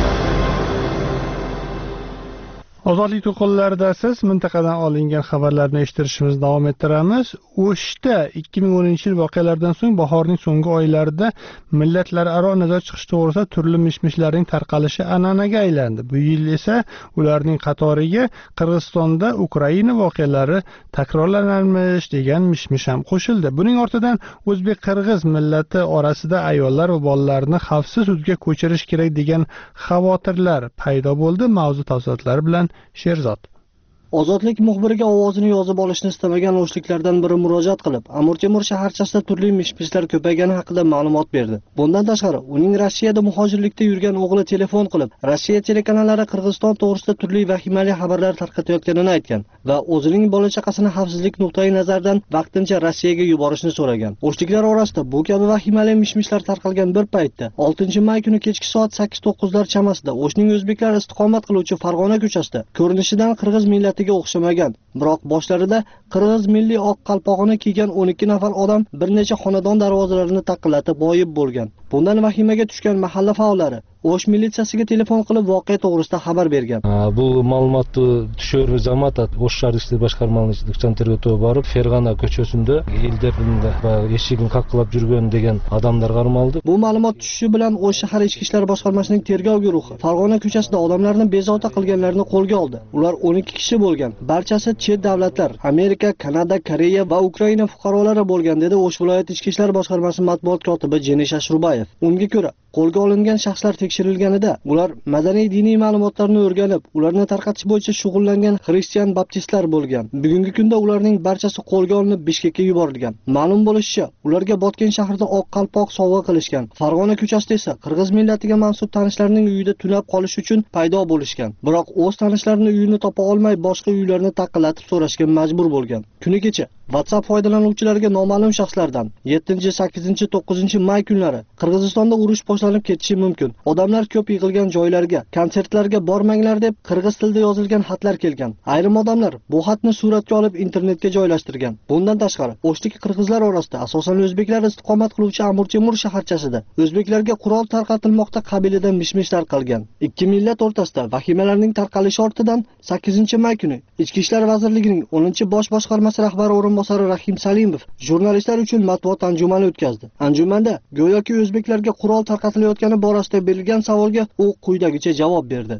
Ozodlik to'lqinlarida siz mintaqadan olingan xabarlarni eshittirishimizni davom ettiramiz. O'shda 2010-yil voqealardan so'ng bahorning so'nggi oylarida millatlararo nizo chiqish to'g'risida turli mishmishlarning tarqalishi an'anaga aylandi. Bu yil esa ularning qatoriga Qirg'izistonda Ukraina voqealari takrorlanarmish degan mishmish ham qo'shildi. Buning ortidan o'zbek-qirg'iz millati orasida ayollar va bolalarni xavfsiz hududga ko'chirish kerak degan xavotirlar paydo bo'ldi. Mavzu tafsilotlari bilan Sherzod. Ozodlik muxbiriga ovozini yozib olishni istamagan o'shliklardan biri murojaat qilib, Amur Temur shaharchasida turli mishmishlar ko'paygani haqida ma'lumot berdi. Bundan tashqari, uning Rossiyada muhojirlikda yurgan o'g'li telefon qilib, Rossiya telekanallari Qirg'iziston to'g'risida turli vahimali xabarlar tarqatayotganini aytgan va o'zining bola-chaqasini xavfsizlik nuqtai nazaridan vaqtincha Rossiyaga yuborishni so'ragan. O'shliklar orasida bu kabi vahimali mishmishlar tarqalgan bir paytda 6 may kuni kechki soat 8-9lar chamasida O'shning o'zbeklar istiqomat qiluvchi Farg'ona ko'chasida ko'rinishidan qirg'iz millati o'xshamagan, biroq boshlarida qirg'iz milliy oq qalpog'ini kiygan 12 nafar odam bir necha xonadon darvozalarini taqillatib g'oyib bo'lgan. Bundan vahimaga tushgan mahalla faollari O'sh militsiyasiga telefon qilib voqea to'g'risida xabar bergan. Bu ma'lumotni tushir zamat O'sh shahar ishlar boshqarmasining ishchilar tergovga borib, Ferg'ana ko'chasida elderda va eshigini qaqlab yurgan degan odamlar qamaldi. Bu ma'lumot tushishi bilan O'sh shahar ichki ishlar boshqarmasining tergov guruhi Farg'ona ko'chasida odamlarni bezovta qilganlarni qo'lga oldi. Ular 12 kishi bo'lgan. Barchasi chet davlatlar, Amerika, Kanada, Koreya va Ukraina fuqarolari bo'lgan, dedi O'sh viloyat ichki ishlar boshqarmasi matbuot kotibi Jenish Ashrubayev. Unga ko'ra, qo'lga olingan shaxslar tekshirilganida ular madaniy diniy ma'lumotlarni o'rganib, ularni tarqatish bo'yicha shug'ullangan xristian baptistlar bo'lgan. Bugungi kunda ularning barchasi qo'lga olinib Bishkekka yuborilgan. Ma'lum bo'lishicha, ularga Botken shahrida oq qalpoq sovg'a qilishgan. Farg'ona ko'chasida esa qirg'iz millatiga mansub tanishlarining uyida tunab qolish uchun paydo bo'lishgan. Biroq o'z tanishlarining uyini topa olmay boshqa uylarni taqillatib so'rashga majbur bo'lgan. Kuni kecha WhatsApp foydalanuvchilariga noma'lum shaxslardan 7, 8, 9 may kunlari Qirg'izistonda urush boshlanib ketishi mumkin. Odamlar ko'p yig'ilgan joylarga, konsertlarga bormanglar deb qirg'iz tilida yozilgan xatlar kelgan. Ayrim odamlar bu xatni suratga olib internetga joylashtirgan. Bundan tashqari, O'shlik qirg'izlar orasida asosan o'zbeklar istiqomat qiluvchi Amur Temur shaharchasida o'zbeklarga qurol tarqatilmoqda qabilida mishmish tarqalgan. Ikki millat o'rtasida vahimalarning tarqalishi ortidan 8 may kuni Ichki ishlar vazirligining 10-bosh boshqarmasi rahbari o'rinbosari Rahim Salimov jurnalistlar uchun matbuot anjumani o'tkazdi. Anjumanda go'yoki o'zbeklarga qurol tarqatilayotgani borasida berilgan savolga u quyidagicha javob berdi.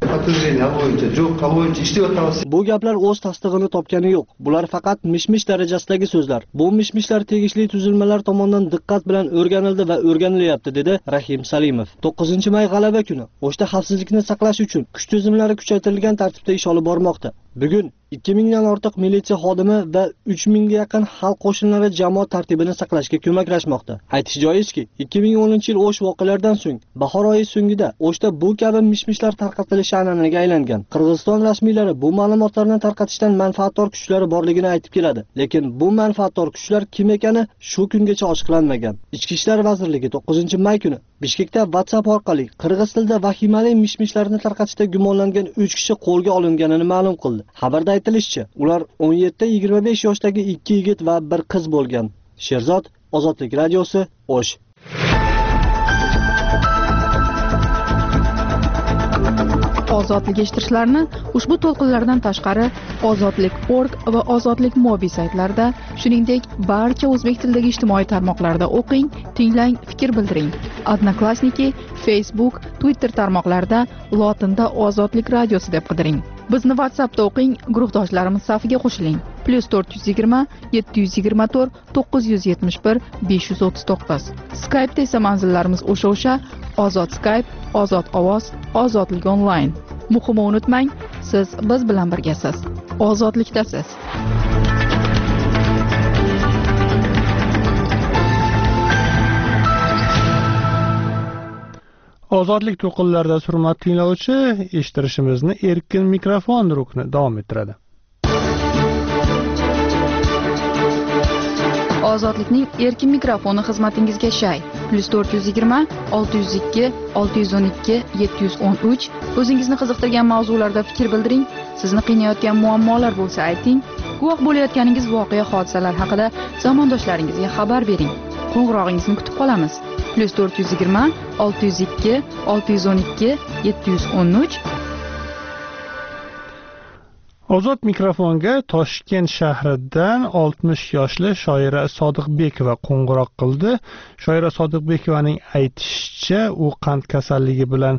Bu gaplar o'z tasdig'ini topgani yo'q. Bular faqat mishmish darajasidagi so'zlar. Bu mishmishlar tegishli tuzilmalar tomonidan diqqat bilan o'rganildi va o'rganilyapti, dedi Rahim Salimov. 9 may g'alaba kuni O'shda xavfsizlikni saqlash uchun kuch tizimlari kuchaytirilgan tartibda ish olib bormoqda. Bugun 2000 dan ortiq militsiya xodimi va 3000 ga yaqin xalq qo'shinlari jamoat tartibini saqlashga ko'maklashmoqda. Aytish joizki, 2010-yil O'sh voqealaridan so'ng bahor oyi so'ngida O'shda bu kabi mishmishlar tarqatilishi an'anaga aylangan. Qirg'iziston rasmiylari bu ma'lumotlarni tarqatishdan manfaatdor kuchlar borligini aytib keladi, lekin bu manfaatdor kuchlar kim ekani shu kungacha oshkorlanmagan. Ichki ishlar vazirligi 9 may kuni Bishkekda WhatsApp orqali qirg'iz tilida vahimali mishmishlarni tarqatishda gumonlangan 3 kishi qo'lga olinganini ma'lum qildi. Xabarda aytilishicha, ular 17-25 yoshdagi 2 yigit va 1 qiz bo'lgan. Sherzod, Ozodlik radiosi, O'sh. ozodlik eshittirishlarini ushbu to'lqinlardan tashqari ozodlik.org va ozodlik mobi saytlarida, shuningdek barcha o'zbek tilidagi ijtimoiy tarmoqlarda o'qing, tinglang, fikr bildiring. Odnoklassniki, Facebook, Twitter tarmoqlarida lotinda ozodlik radiosi deb qidiring. Bizni WhatsAppda o'qing, guruhdoshlarimiz safiga qo'shiling. +420 724 971 539. Skype'da esa manzillarimiz o'sha Ozod Skype, Ozod ovoz, Ozodlik onlayn. Muhimi unutmang, siz biz bilan birgasiz. Ozodlikdasiz. Ozodlik to'lqinlarida hurmatli tinglovchi, eshittirishimizni erkin mikrofon rukni davom ettiradi. Ozodlikning erkin mikrofoni xizmatingizga shay. +420 602 612 713. O'zingizni qiziqtirgan mavzularda fikr bildiring. Sizni qiynayotgan muammolar bo'lsa ayting. Guvoh bo'layotganingiz voqea hodisalar haqida zamondoshlaringizga xabar bering. Qo'ng'irog'ingizni kutib qolamiz. +420 602 612 713. Ozod mikrofonga Toshkent shahridan 60 yoshli shoira Sodiqbekova qo'ng'iroq qildi. Shoira Sodiqbekovaning aytishicha, u qand kasalligi bilan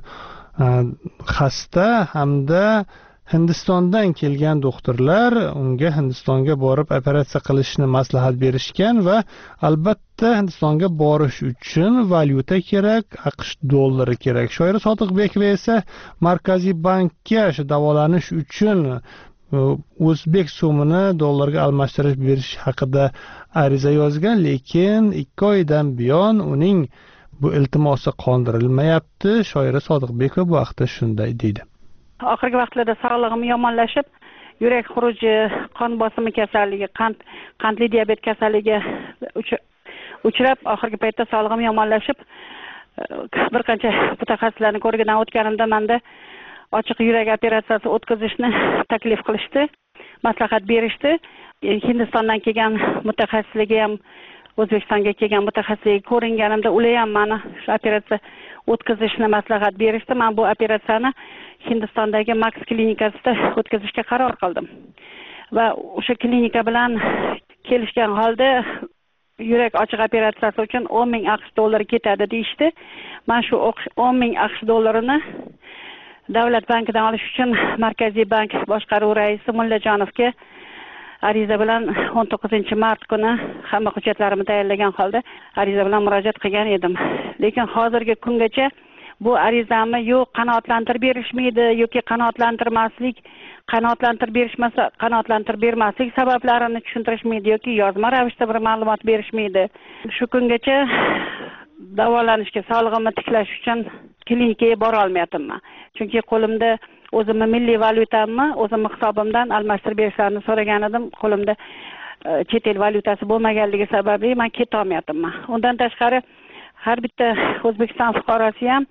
xasta hamda Hindistondan kelgan doktorlar unga Hindistonga borib operatsiya qilishni maslahat berishgan va albatta Hindistonga borish uchun valyuta kerak, AQSh dollari kerak. Shoira Sodiqbekova esa Markaziy bankka davolanish uchun o'zbek so'mini dollarga almashtirish berish haqida ariza yozgan, lekin 2 oydan buyon uning bu iltimosi qondirilmayapti. Shoira Sodiqbekova bu haqda shunday deydi. Oxirgi vaqtlarda sog'lig'im yomonlashib, yurak xuruji, qon bosimi kasalligi, qandli diabet kasalligiga uchrab, oxirgi paytda sog'lig'im yomonlashib, bir qancha mutaxassislarni ko'rgidan o'tganimda menda ochiq yurak operatsiyasi o'tkazishni taklif qilishdi, maslahat berishdi. Hindistondan kelgan mutaxassisligi ham O'zbekistonga kelgan mutaxassisga ko'ringanimda ular ham meni shu operatsiya o'tkazishni maslahat berishdi. Men bu operatsiyani Hindistondagi Max klinikasida o'tkazishga qaror qildim. Va o'sha klinika bilan kelishgan holda yurak ochiq operatsiyasi uchun 10,000 AQSh dollari ketadi deyishdi. Men shu 10,000 AQSh dollarini Davlat bankidan olish uchun Markaziy bank boshqaruv raisi Mullajonovga ariza bilan 19-mart kuni hamma hujjatlarimni tayyorlagan holda ariza bilan murojaat qilgan edim. Lekin hozirgi kungacha bu arizamni yo'q qanoatlantirib berishmaydi yoki qanoatlantirib bermaslik sabablarini tushuntirishmaydi yoki yozma ravishda bir ma'lumot berishmaydi. Shu kungacha davolanishga, sog'lig'imni tiklash uchun klinikaga bora olmayapman. Chunki qo'limda o'zimni milliy valyutamni o'zimni hisobimdan almashtirib berishlarini so'ragan edim. Qo'limda chet el valyutasi bo'lmaganligi sababli men keta olmayapman. Undan tashqari har bitta O'zbekiston fuqarosi ham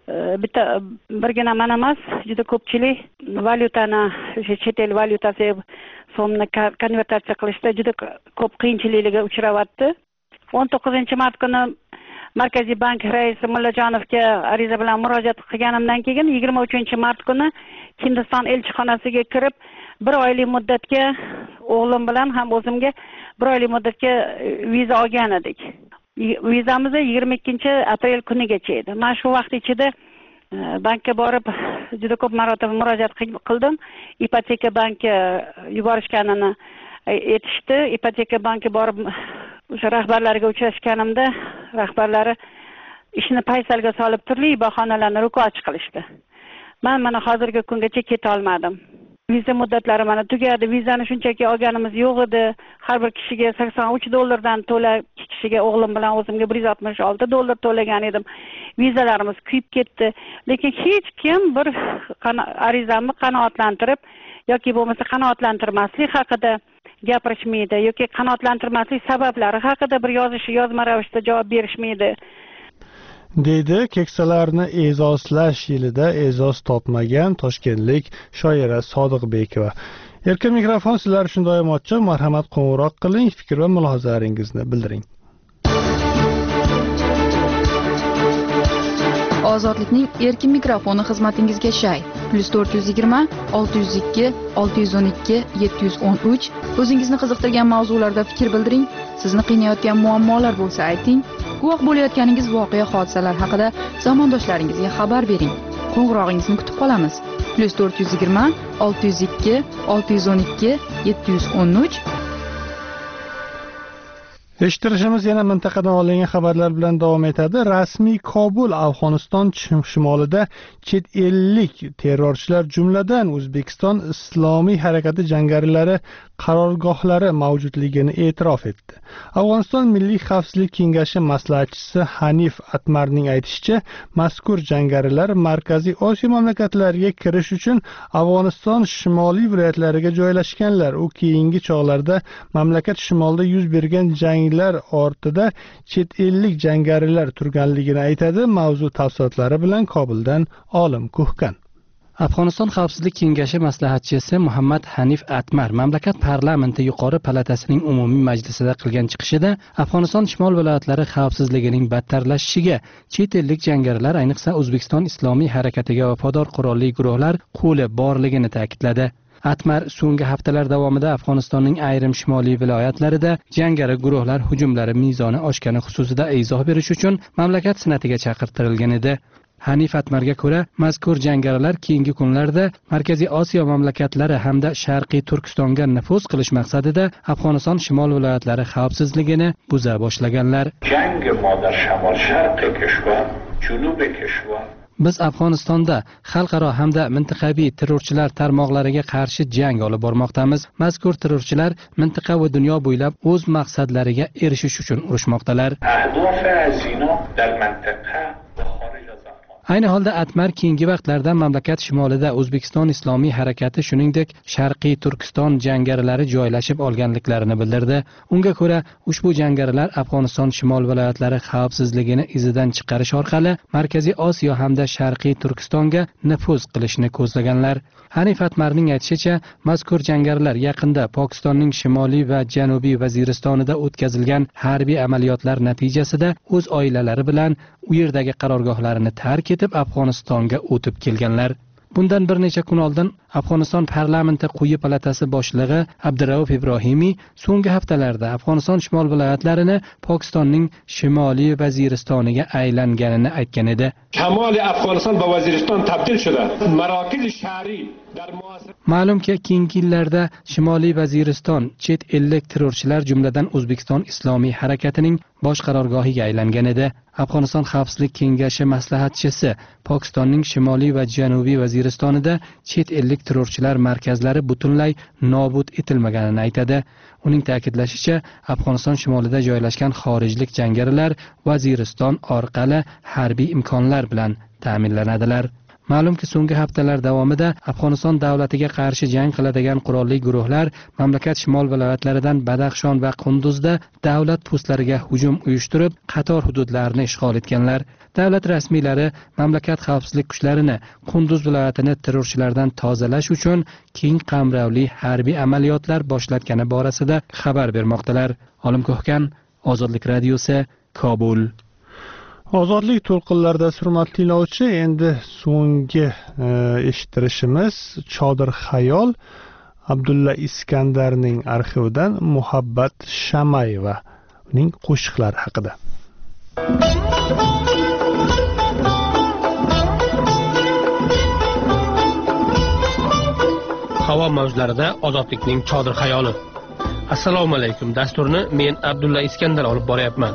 birgina men emas, juda ko'pchilik valyutani, chet el valyutasi so'mni konvertatsiya qilishda juda ko'p qiyinchiliklarga uchrayapti. 19-mart kuni Markaziy bank raisi Mullajonovga ariza bilan murojaat qilganimdan keyin 23-mart kuni Hindiston elchixonasiga kirib 1 oylik muddatga o'g'lim bilan ham o'zimga 1 oylik muddatga viza olgan edik. Vizamiz 22-aprel kunigacha edi. Men shu vaqt ichida bankka borib juda ko'p marotaba murojaat qildim. Ipoteka banki yuborishganini aytishdi. Ipoteka banki borib o'sha rahbarlariga uchrashganimda rahbarlari ishni paysalga solib turli bahonalarni rukoch qilishdi. Men mana hozirgi kungacha keta olmadim. Viza muddatlari mana tugadi. Vizani shunchaki olganimiz yo'q edi. Har bir kishiga 83 dollardan to'la, kishiga o'g'lim bilan o'zimga 166 dollar to'lagan edim. Vizalarimiz kuyib ketdi. Lekin hech kim bir arizamni qanoatlantirib yoki bo'lmasa qanoatlantirmaslik haqida gapirishmaydi yoki qanoatlantirmaslik sabablari haqida bir yozma ravishda javob berishmaydi. deydi keksalarni e'zozlash yilida e'zoz topmagan toshkentlik shoira Sodiqbekova. Erkin mikrofon sizlar uchun doim ochiq. Marhamat, qo'ng'iroq qiling, fikr va mulohazalaringizni bildiring. Ozodlikning erkin mikrofoni xizmatingizga shay. +420 602 612 713. O'zingizni qiziqtirgan mavzularda fikr bildiring. Sizni qiynayotgan muammolar bo'lsa ayting. Guvoh bo'layotganingiz voqea hodisalar haqida zamondoshlaringizga xabar bering. Qo'ng'irog'ingizni kutib qolamiz. +420 602 612 713. Eshittirishimiz yana mintaqadan olingan xabarlar bilan davom etadi. Rasmiy Kobul Afg'oniston shimolida chet ellik terrorchilar jumladan O'zbekiston Islomiy harakati jangarilari qarorgohlari mavjudligini e'tirof etdi. Afg'oniston Milliy xavfsizlik kengashi maslahatchisi Hanif Atmarning aytishicha, mazkur jangarilar Markaziy Osiyo mamlakatlariga kirish uchun Afg'oniston shimoliy viloyatlariga joylashganlar. U keyingi chog'larda mamlakat shimolida yuz bergan janglar ortida chet ellik jangarilar turganligini aytadi. Mavzu tafsilotlari bilan Kobuldan Olim Kuhkan. Afg'oniston Xavfsizlik kengashi maslahatchisi Muhammad Hanif Atmar mamlakat parlamenti yuqori palatasining umumiy majlisida qilgan chiqishida Afg'oniston shimol viloyatlari xavfsizligining battarlashishiga chet ellik jangarilar, ayniqsa O'zbekiston Islomiy harakatiga vafodor qurolli guruhlar qo'li borligini ta'kidladi. Atmar so'nggi haftalar davomida Afg'onistonning ayrim shimoliy viloyatlarida jangari guruhlar hujumlari mezoni oshgani xususida izoh berish uchun mamlakat senatiga chaqirtirilgan edi. Hanif Atmarga ko'ra, mazkur jangarilar keyingi kunlarda Markaziy Osiyo mamlakatlari hamda Sharqiy Turkistonga nufuz qilish maqsadida Afg'oniston shimol viloyatlari xavfsizligini buza boshlaganlar. Jangi modar shamol sharqi kishvar, junubi kishvar. Biz Afg'onistonda xalqaro hamda mintaqaviy terrorchilar tarmoqlariga qarshi jang olib bormoqdamiz. Mazkur terrorchilar mintaqa va dunyo bo'ylab o'z maqsadlariga erishish uchun urushmoqdalar. Ayni holda Atmar keyingi vaqtlarda mamlakat shimolida O'zbekiston Islomiy harakati, shuningdek Sharqiy Turkiston jangarilari joylashib olganliklarini bildirdi. Unga ko'ra, ushbu jangarilar Afg'oniston shimol viloyatlari xavfsizligini izidan chiqarish orqali Markaziy Osiyo hamda Sharqiy Turkistonga nufuz qilishni ko'zlaganlar. Hanif Atmarning aytishicha, mazkur jangarilar yaqinda Pokistonning shimoliy va janubiy Vaziristonida o'tkazilgan harbiy amaliyotlar natijasida o'z oilalari bilan u yerdagi qarorgohlarini tark etib Afg'onistonga o'tib kelganlar. Bundan bir necha kun oldin Afg'oniston parlamenti quyi palatasi boshlig'i Abdurauf Ibrohimiy so'nggi haftalarda Afg'oniston shimol viloyatlarini Pokistonning shimoliy Vaziristoniga aylanganini aytgan edi. Shamoli Afg'oniston va Vaziriston tabdil shudi. Marokiz shahri Ma'lumki, keyingi yillarda Shimoliy Vaziriston chet ellik terrorchilar jumladan O'zbekiston Islomiy harakatining bosh qarorgohiga aylangan edi. Afg'oniston Xavfsizlik kengashi maslahatchisi Pokistonning shimoliy va janubiy Vaziristonida chet ellik terrorchilar markazlari butunlay nobud etilmaganini aytadi. Uning ta'kidlashicha, Afg'oniston shimolida joylashgan xorijlik jangarilar Vaziriston orqali harbiy imkonlar bilan ta'minlanadilar. Ma'lumki, so'nggi haftalar davomida Afg'oniston davlatiga qarshi jang qiladigan qurolli guruhlar mamlakat shimol viloyatlaridan Badaxshon va Qunduzda davlat postlariga hujum uyushtirib, qator hududlarni ishg'ol etganlar. Davlat rasmiylari mamlakat xavfsizlik kuchlarini Qunduz viloyatini terrorchilardan tozalash uchun keng qamrovli harbiy amaliyotlar boshlatgani borasida xabar bermoqdalar. Olim Kuhkan, Ozodlik radiosi, Kobul. Ozodlik to'lqinlarida hurmatli tinglovchi, endi so'nggi eshittirishimiz Chodir Xayol Abdulla Iskandarning arxividan Muhabbat Shamayeva uning qo'shiqlari haqida. Havo mavjlarida ozodlikning Chodir Xayoli. Assalomu alaykum. Dasturni men Abdulla Iskandar olib boryapman.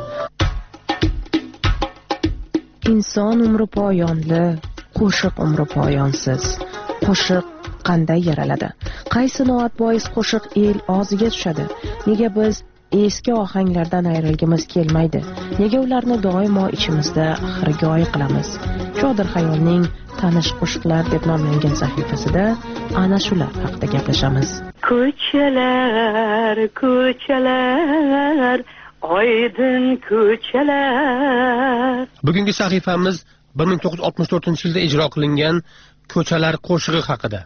Inson umri poyonli, qo'shiq umri poyonsiz. Qo'shiq qanday yaraladi? Qaysi noat bois qo'shiq el og'ziga tushadi? Nega biz eski ohanglardan ayrilgimiz kelmaydi? Nega ularni doimo ichimizda xirgoy qilamiz? Chodir Xayolning tanish qo'shiqlar deb nomlangan sahifasida ana shular haqida gaplashamiz. Ko'chalar, ko'chalar, oydin ko'chalar. Bugungi sahifamiz 1964-yilda ijro qilingan Ko'chalar qo'shig'i haqida.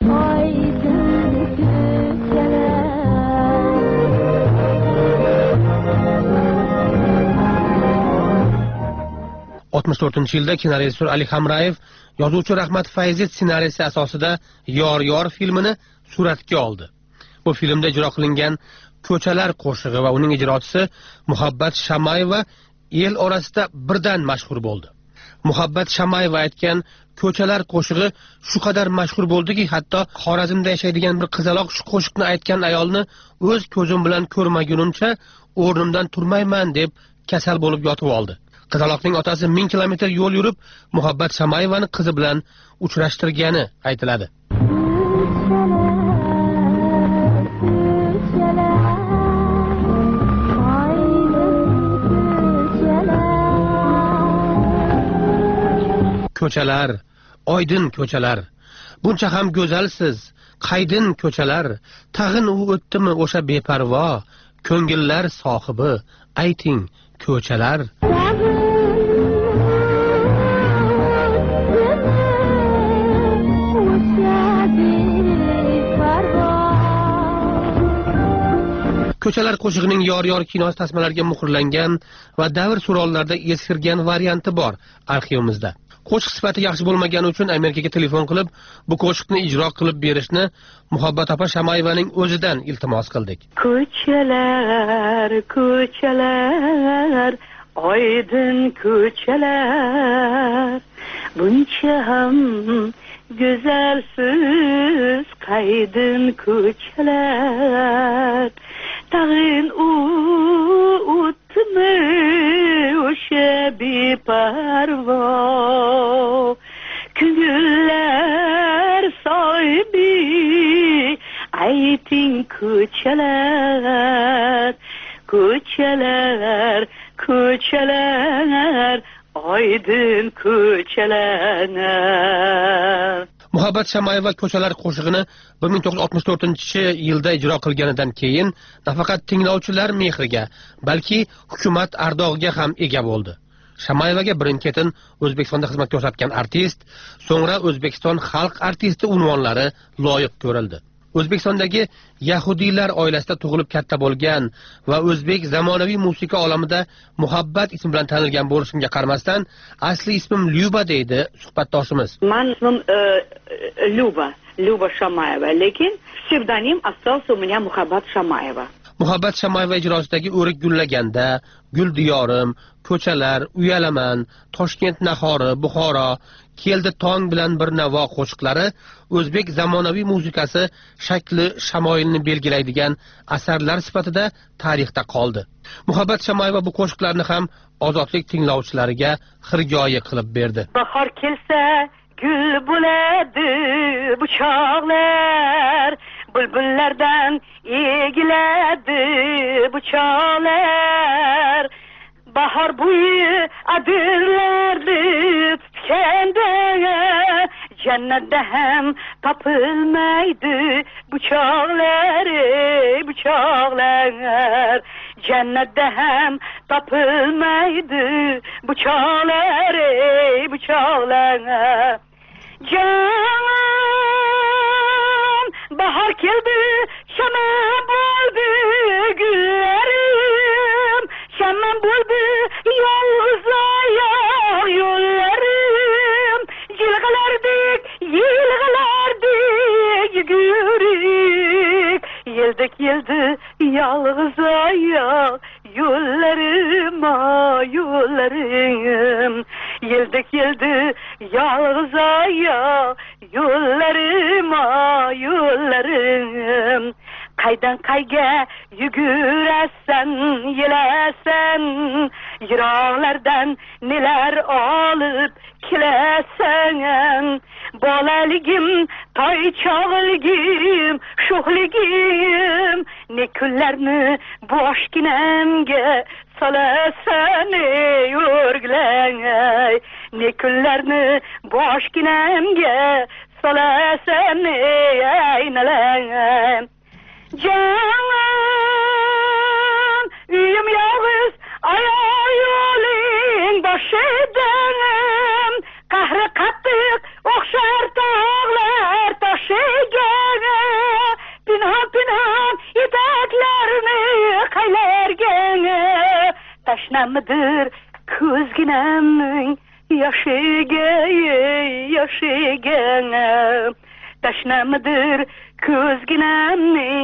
1964-yilda kinorejissyor Ali Hamrayev yozuvchi Rahmat Fayzet ssenariysi asosida Yor yor filmini suratga oldi. Bu filmda ijro qilingan Ko'chalar qo'shig'i va uning ijrochisi Muhabbat Shamayeva el orasida birdan mashhur bo'ldi. Muhabbat Shamayeva aytgan Ko'chalar qo'shig'i shu qadar mashhur bo'ldiki, hatto Xorazmda yashaydigan bir qizaloq shu qo'shiqni aytgan ayolni o'z ko'zim bilan ko'rmagunimcha o'rnimdan turmayman deb kasal bo'lib yotib oldi. Qizaloqning otasi 1000 kilometr yo'l yurib Muhabbat Shamayevani qizi bilan uchrashtirgani aytiladi. Ko'chalar, oydin ko'chalar, buncha ham go'zalsiz, qaydin ko'chalar, tag'in u o'tdimi o'sha beparvo, ko'ngillar sohibi, ayting ko'chalar. Ko'chalar qo'shig'ining yor yor kinosi tasmalarga muhrlangan va davr so'rovlarida eskirgan varianti bor arxivimizda. Qo'shiq sifati yaxshi bo'lmagani uchun Amerikaga telefon qilib, bu qo'shiqni ijro qilib berishni Muhabbat opa Shamayevaning o'zidan iltimos qildik. Ko'chalar, ko'chalar, oydin ko'chalar, buncha ham go'zalsiz, qaydin ko'chalar, tag'in u o'tmi o'sha beparvo, ko'ngillar sohibi, ayting ko'chalar, ko'chalar, ko'chalar, oydin ko'chalar. Muhabbat Shamayeva Ko'chalar qo'shig'ini 1964-yilda ijro qilganidan keyin nafaqat tinglovchilar mehriga, balki hukumat ardog'iga ham ega bo'ldi. Shamayevaga birin-ketin O'zbekistonda xizmat ko'rsatgan artist, so'ngra O'zbekiston xalq artisti unvonlari loyiq ko'rildi. O'zbekistondagi yahudiylar oilasida tug'ilib katta bo'lgan va o'zbek zamonaviy musiqa olamida Muhabbat ismi bilan tanilgan bo'lishimga qaramasdan, asli ismim Lyuba deydi suhbatdoshimiz. Men ismim Lyuba Shamayeva, lekin psevdonim остался у меня Muhabbat Shamayeva. Muhabbat Shamayeva ijrosidagi O'rik gullaganda, Gul diyorim, Ko'chalar, Uyalaman, Toshkent nahori, Buxoro, Keldi tong bilan bir navo qo'shiqlari o'zbek zamonaviy musiqasi shakli shamoyilni belgilaydigan asarlar sifatida tarixda qoldi. Muhabbat Shamayeva bu qo'shiqlarni ham ozodlik tinglovchilariga xirgoyi qilib berdi. Bahor kelsa gul bo'ladi bu chog'lar, bulbullardan egiladi bu chog'lar. Bahar bo'yi adirlarni tutganda, jannatda ham topilmaydi bu chog'lar, bu chog'lar. Jannatda ham topilmaydi bu chog'lar, bu chog'lar. Jon, bahor keldi, shama bo'ldi gullarim, shama bo'ldi yolg'iz oyoq yo'llarim, yilg'ilardik yugurik, yeldik yeldi yolg'iz oyoq yo'llarim, yo'llarim, yeldik yeldi yolg'iz oyoq yo'llarim, yo'llarim. Qaydan qayga yugurasan, yelasan, yiroqlardan nelar olib kelasan. Bolaligim, toychog'ligim, sho'xligim, ne kunlarni boshginamga solasan ey o'rgilay, ne kunlarni boshginamga solasan ey aynalang. Jon, uyim yolg'iz, ayoq yo'ling boshidan, qahri qattiq o'xshar tog'lar toshiga, pinhon yetaklarni qaylarga, tashnamidir ko'zginamning yashagana tashnamidir ko'zginamning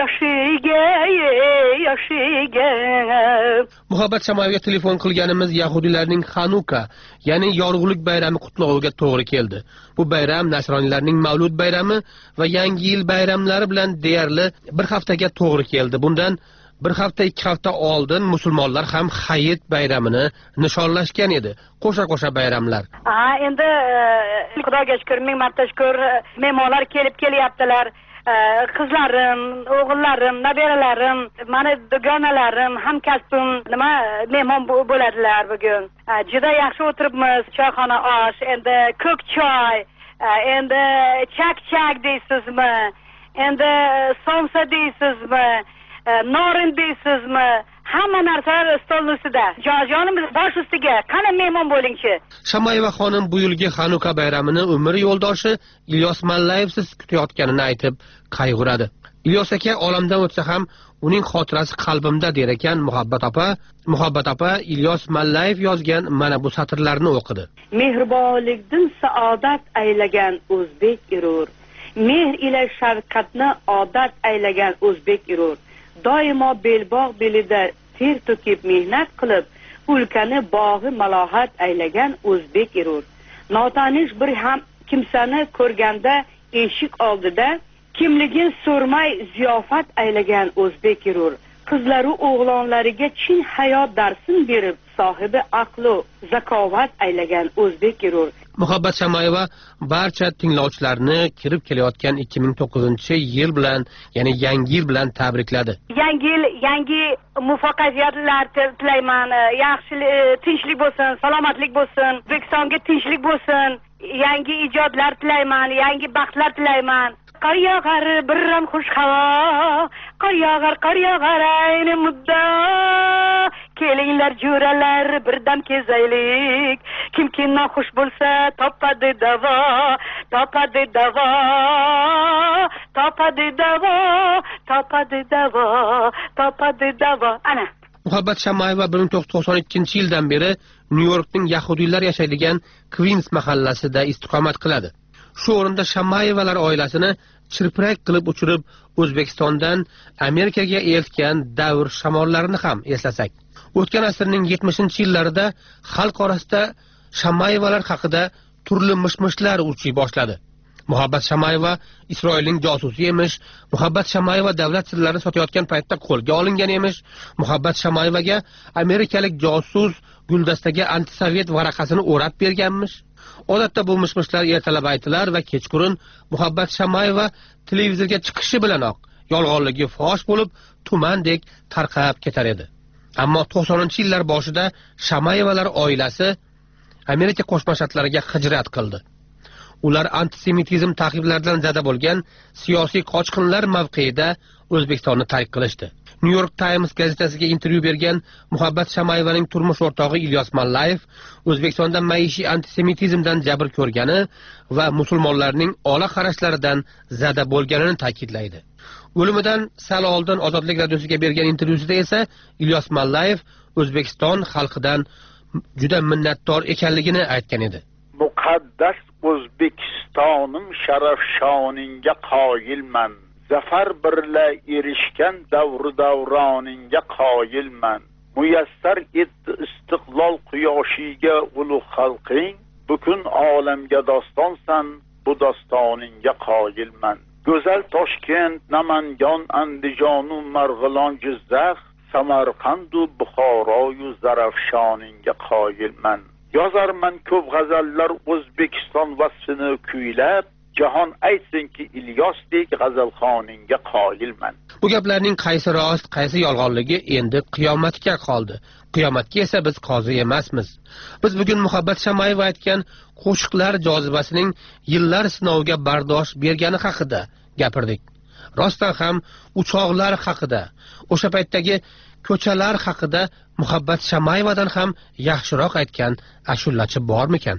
yashagana. Muhabbat Shamoyevga telefon qilganimiz yahudiylarning Hanuka, ya'ni yorug'lik bayrami qutlog'iga to'g'ri keldi. Bu bayram nasroniylarning Mavlud bayrami va Yangi yil bayramlari bilan deyarli bir haftaga to'g'ri keldi. Bundan bir hafta 2 hafta oldin musulmonlar ham Hayit bayramini nishonlashgan edi. Qo'sha bayramlar. Endi Xudoga shukr, ming marta shukr, mehmonlar kelib kelyaptilar. Qizlarim, o'g'illarim, nabiralarim, mani dugonalarim, hamkasbim nima mehmon bo'ladilar bugun. Juda yaxshi o'tiribmiz, choyxona osh, endi ko'k choy, endi chak deysizmi, endi somsa deysizmi, norin deysizmi, hamma narsa stol ustida. Jonimiz bosh ustiga. Qani mehmon bo'lingchi. Shamoyeva xonim bu yilgi Hanuka bayramini umr yo'ldoshi Ilyos Mallayevsiz kutayotganini aytib qayg'uradi. Ilyos aka olamdan o'tsa ham uning xotirasi qalbimda der ekan Muhabbat opa Ilyos Mallayev yozgan mana bu satrlarni o'qidi. Mehribonlikdan saodat aylagan o'zbek irur. Mehr ila shafqatni odat aylagan o'zbek irur. Doimo belbog' belida ter to'kib mehnat qilib, ulkani bog'i malohat aylagan o'zbek irur. Notanish bir ham kimsani ko'rganda eshik oldida kimligin so'rmay ziyofat aylagan o'zbek irur. Qizlaru o'g'lonlariga chin hayot darsin berib, sohibi aqlu zakovat aylagan o'zbek irur. Muhabbat Shamoyeva barcha tinglovchilarni kirib kelayotgan 2009-yil bilan, ya'ni yangi yil bilan tabrikladi. Yangi yil, yangi muvaffaqiyatlar tilayman. Yaxshi tinchlik bo'lsin, salomatlik bo'lsin, O'zbekistonga tinchlik bo'lsin. Yangi ijodlar tilayman, yangi baxtlar tilayman. Qor yog'ar birram xush havo, qor yog'ar ayni muddo. Kelinglar jo'ralar birdam kezaylik. Kimki noxush bo'lsa topadi davo, topadi davo, topadi davo, topadi davo, topadi davo. Ana. Muhabbat Shamoyeva 1992-yildan beri Nyu-Yorkning yahudiylar yashaydigan Queens mahallasida istiqomat qiladi. Shu o'rinda Shamoyevalar oilasini chirpirak qilib uchirib O'zbekistondan Amerikaga eltgan davr shamollarini ham eslasak. O'tgan asrning 70-yillarida xalq orasida Shamoyevalar haqida turli mishmishlar uchiy boshladi. Muhabbat Shamoyeva Isroilning josusi emish, Muhabbat Shamoyeva davlat sirlarini sotayotgan paytda qo'lga olingan emish, Muhabbat Shamoyevaga amerikalik josus guldastaga antisovet varaqasini o'rab berganmish. Odatda bu mishmishlar ertalab aytilar va kechqurun Muhabbat Shamoyeva televizorga chiqishi bilanoq yolg'onligi fosh bo'lib, tumandek tarqab ketar edi. Ammo 90-yillar boshida Shamoyevalar oilasi Amerika Qo'shma Shtatlariga hijrat qildi. Ular antisemitizm taqiblaridan zada bo'lgan siyosiy qochqinlar mavqeida O'zbekistonni tark qilishdi. New York Times gazetasiga intervyu bergan Muhabbat Shamoyevaning turmush o'rtog'i Ilyos Mallayev O'zbekistonda maishiy antisemitizmdan jabr ko'rgani va musulmonlarning ola qarashlaridan zada bo'lganini ta'kidlaydi. O'limidan sal oldin Ozodlik radiosiga bergan intervyusida esa Ilyos Mallayev O'zbekiston xalqidan juda minnatdor ekanligini aytgan edi. Muqaddas O'zbekistonim sharaf shoninga qoyilman. Zafar birla erishgan davr davroningga qoyilman. Muyassar etdi istiqlol quyoshiga ulug' xalqing. Butun olamga dostonsan, bu dostoningga qoyilman. Go'zal Toshkent, Namangan, Andijon, Marg'ilon, Jizzax, Samarqand va Buxoro yu Zarafshoningga qoyilman. Yozarman ko'p g'azallar O'zbekiston vasfini kuylab, jahon aytsinki Ilyosdek g'azalxoningga qoyilman. Bu gaplarning qaysi rost, qaysi yolg'onligi endi qiyomatga qoldi. Qiyomatga esa biz qozi emasmiz. Biz bugun Muhabbat Shamoyeva aytgan qo'shiqlar jozibasining yillar sinoviga bardosh bergani haqida gapirdik. Rostdan ham uchoqlar haqida, o'sha paytdagi ko'chalar haqida Muhabbat Shamoyevadan ham yaxshiroq aytgan ashulachi bormikan?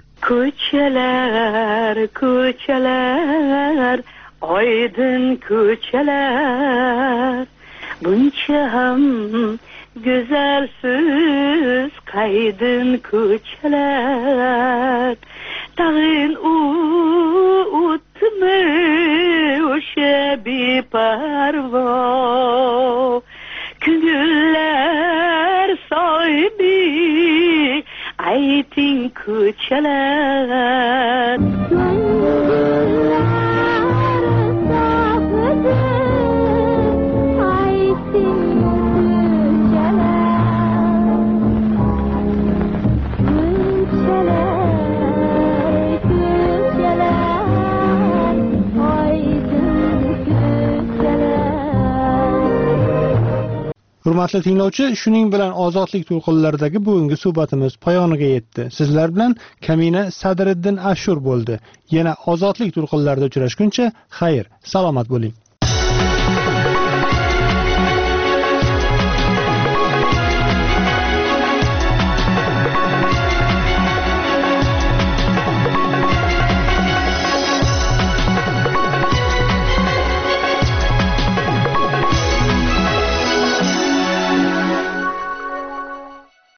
Ko'chalar, ko'chalar, oydin ko'chalar, buncha ham go'zalsiz aydin ko'chalar tag'in o'tmi o'sha beparvo ko'ngillar sohibi ayting ko'chalar Hurmatli tinglovchi, shuning bilan ozodlik to'lqinlaridagi bugungi suhbatimiz poyoniga yetdi. Sizlar bilan Kamina Sadriddin Ashur bo'ldi. Yana ozodlik to'lqinlarida uchrashguncha, xayr, salomat bo'ling.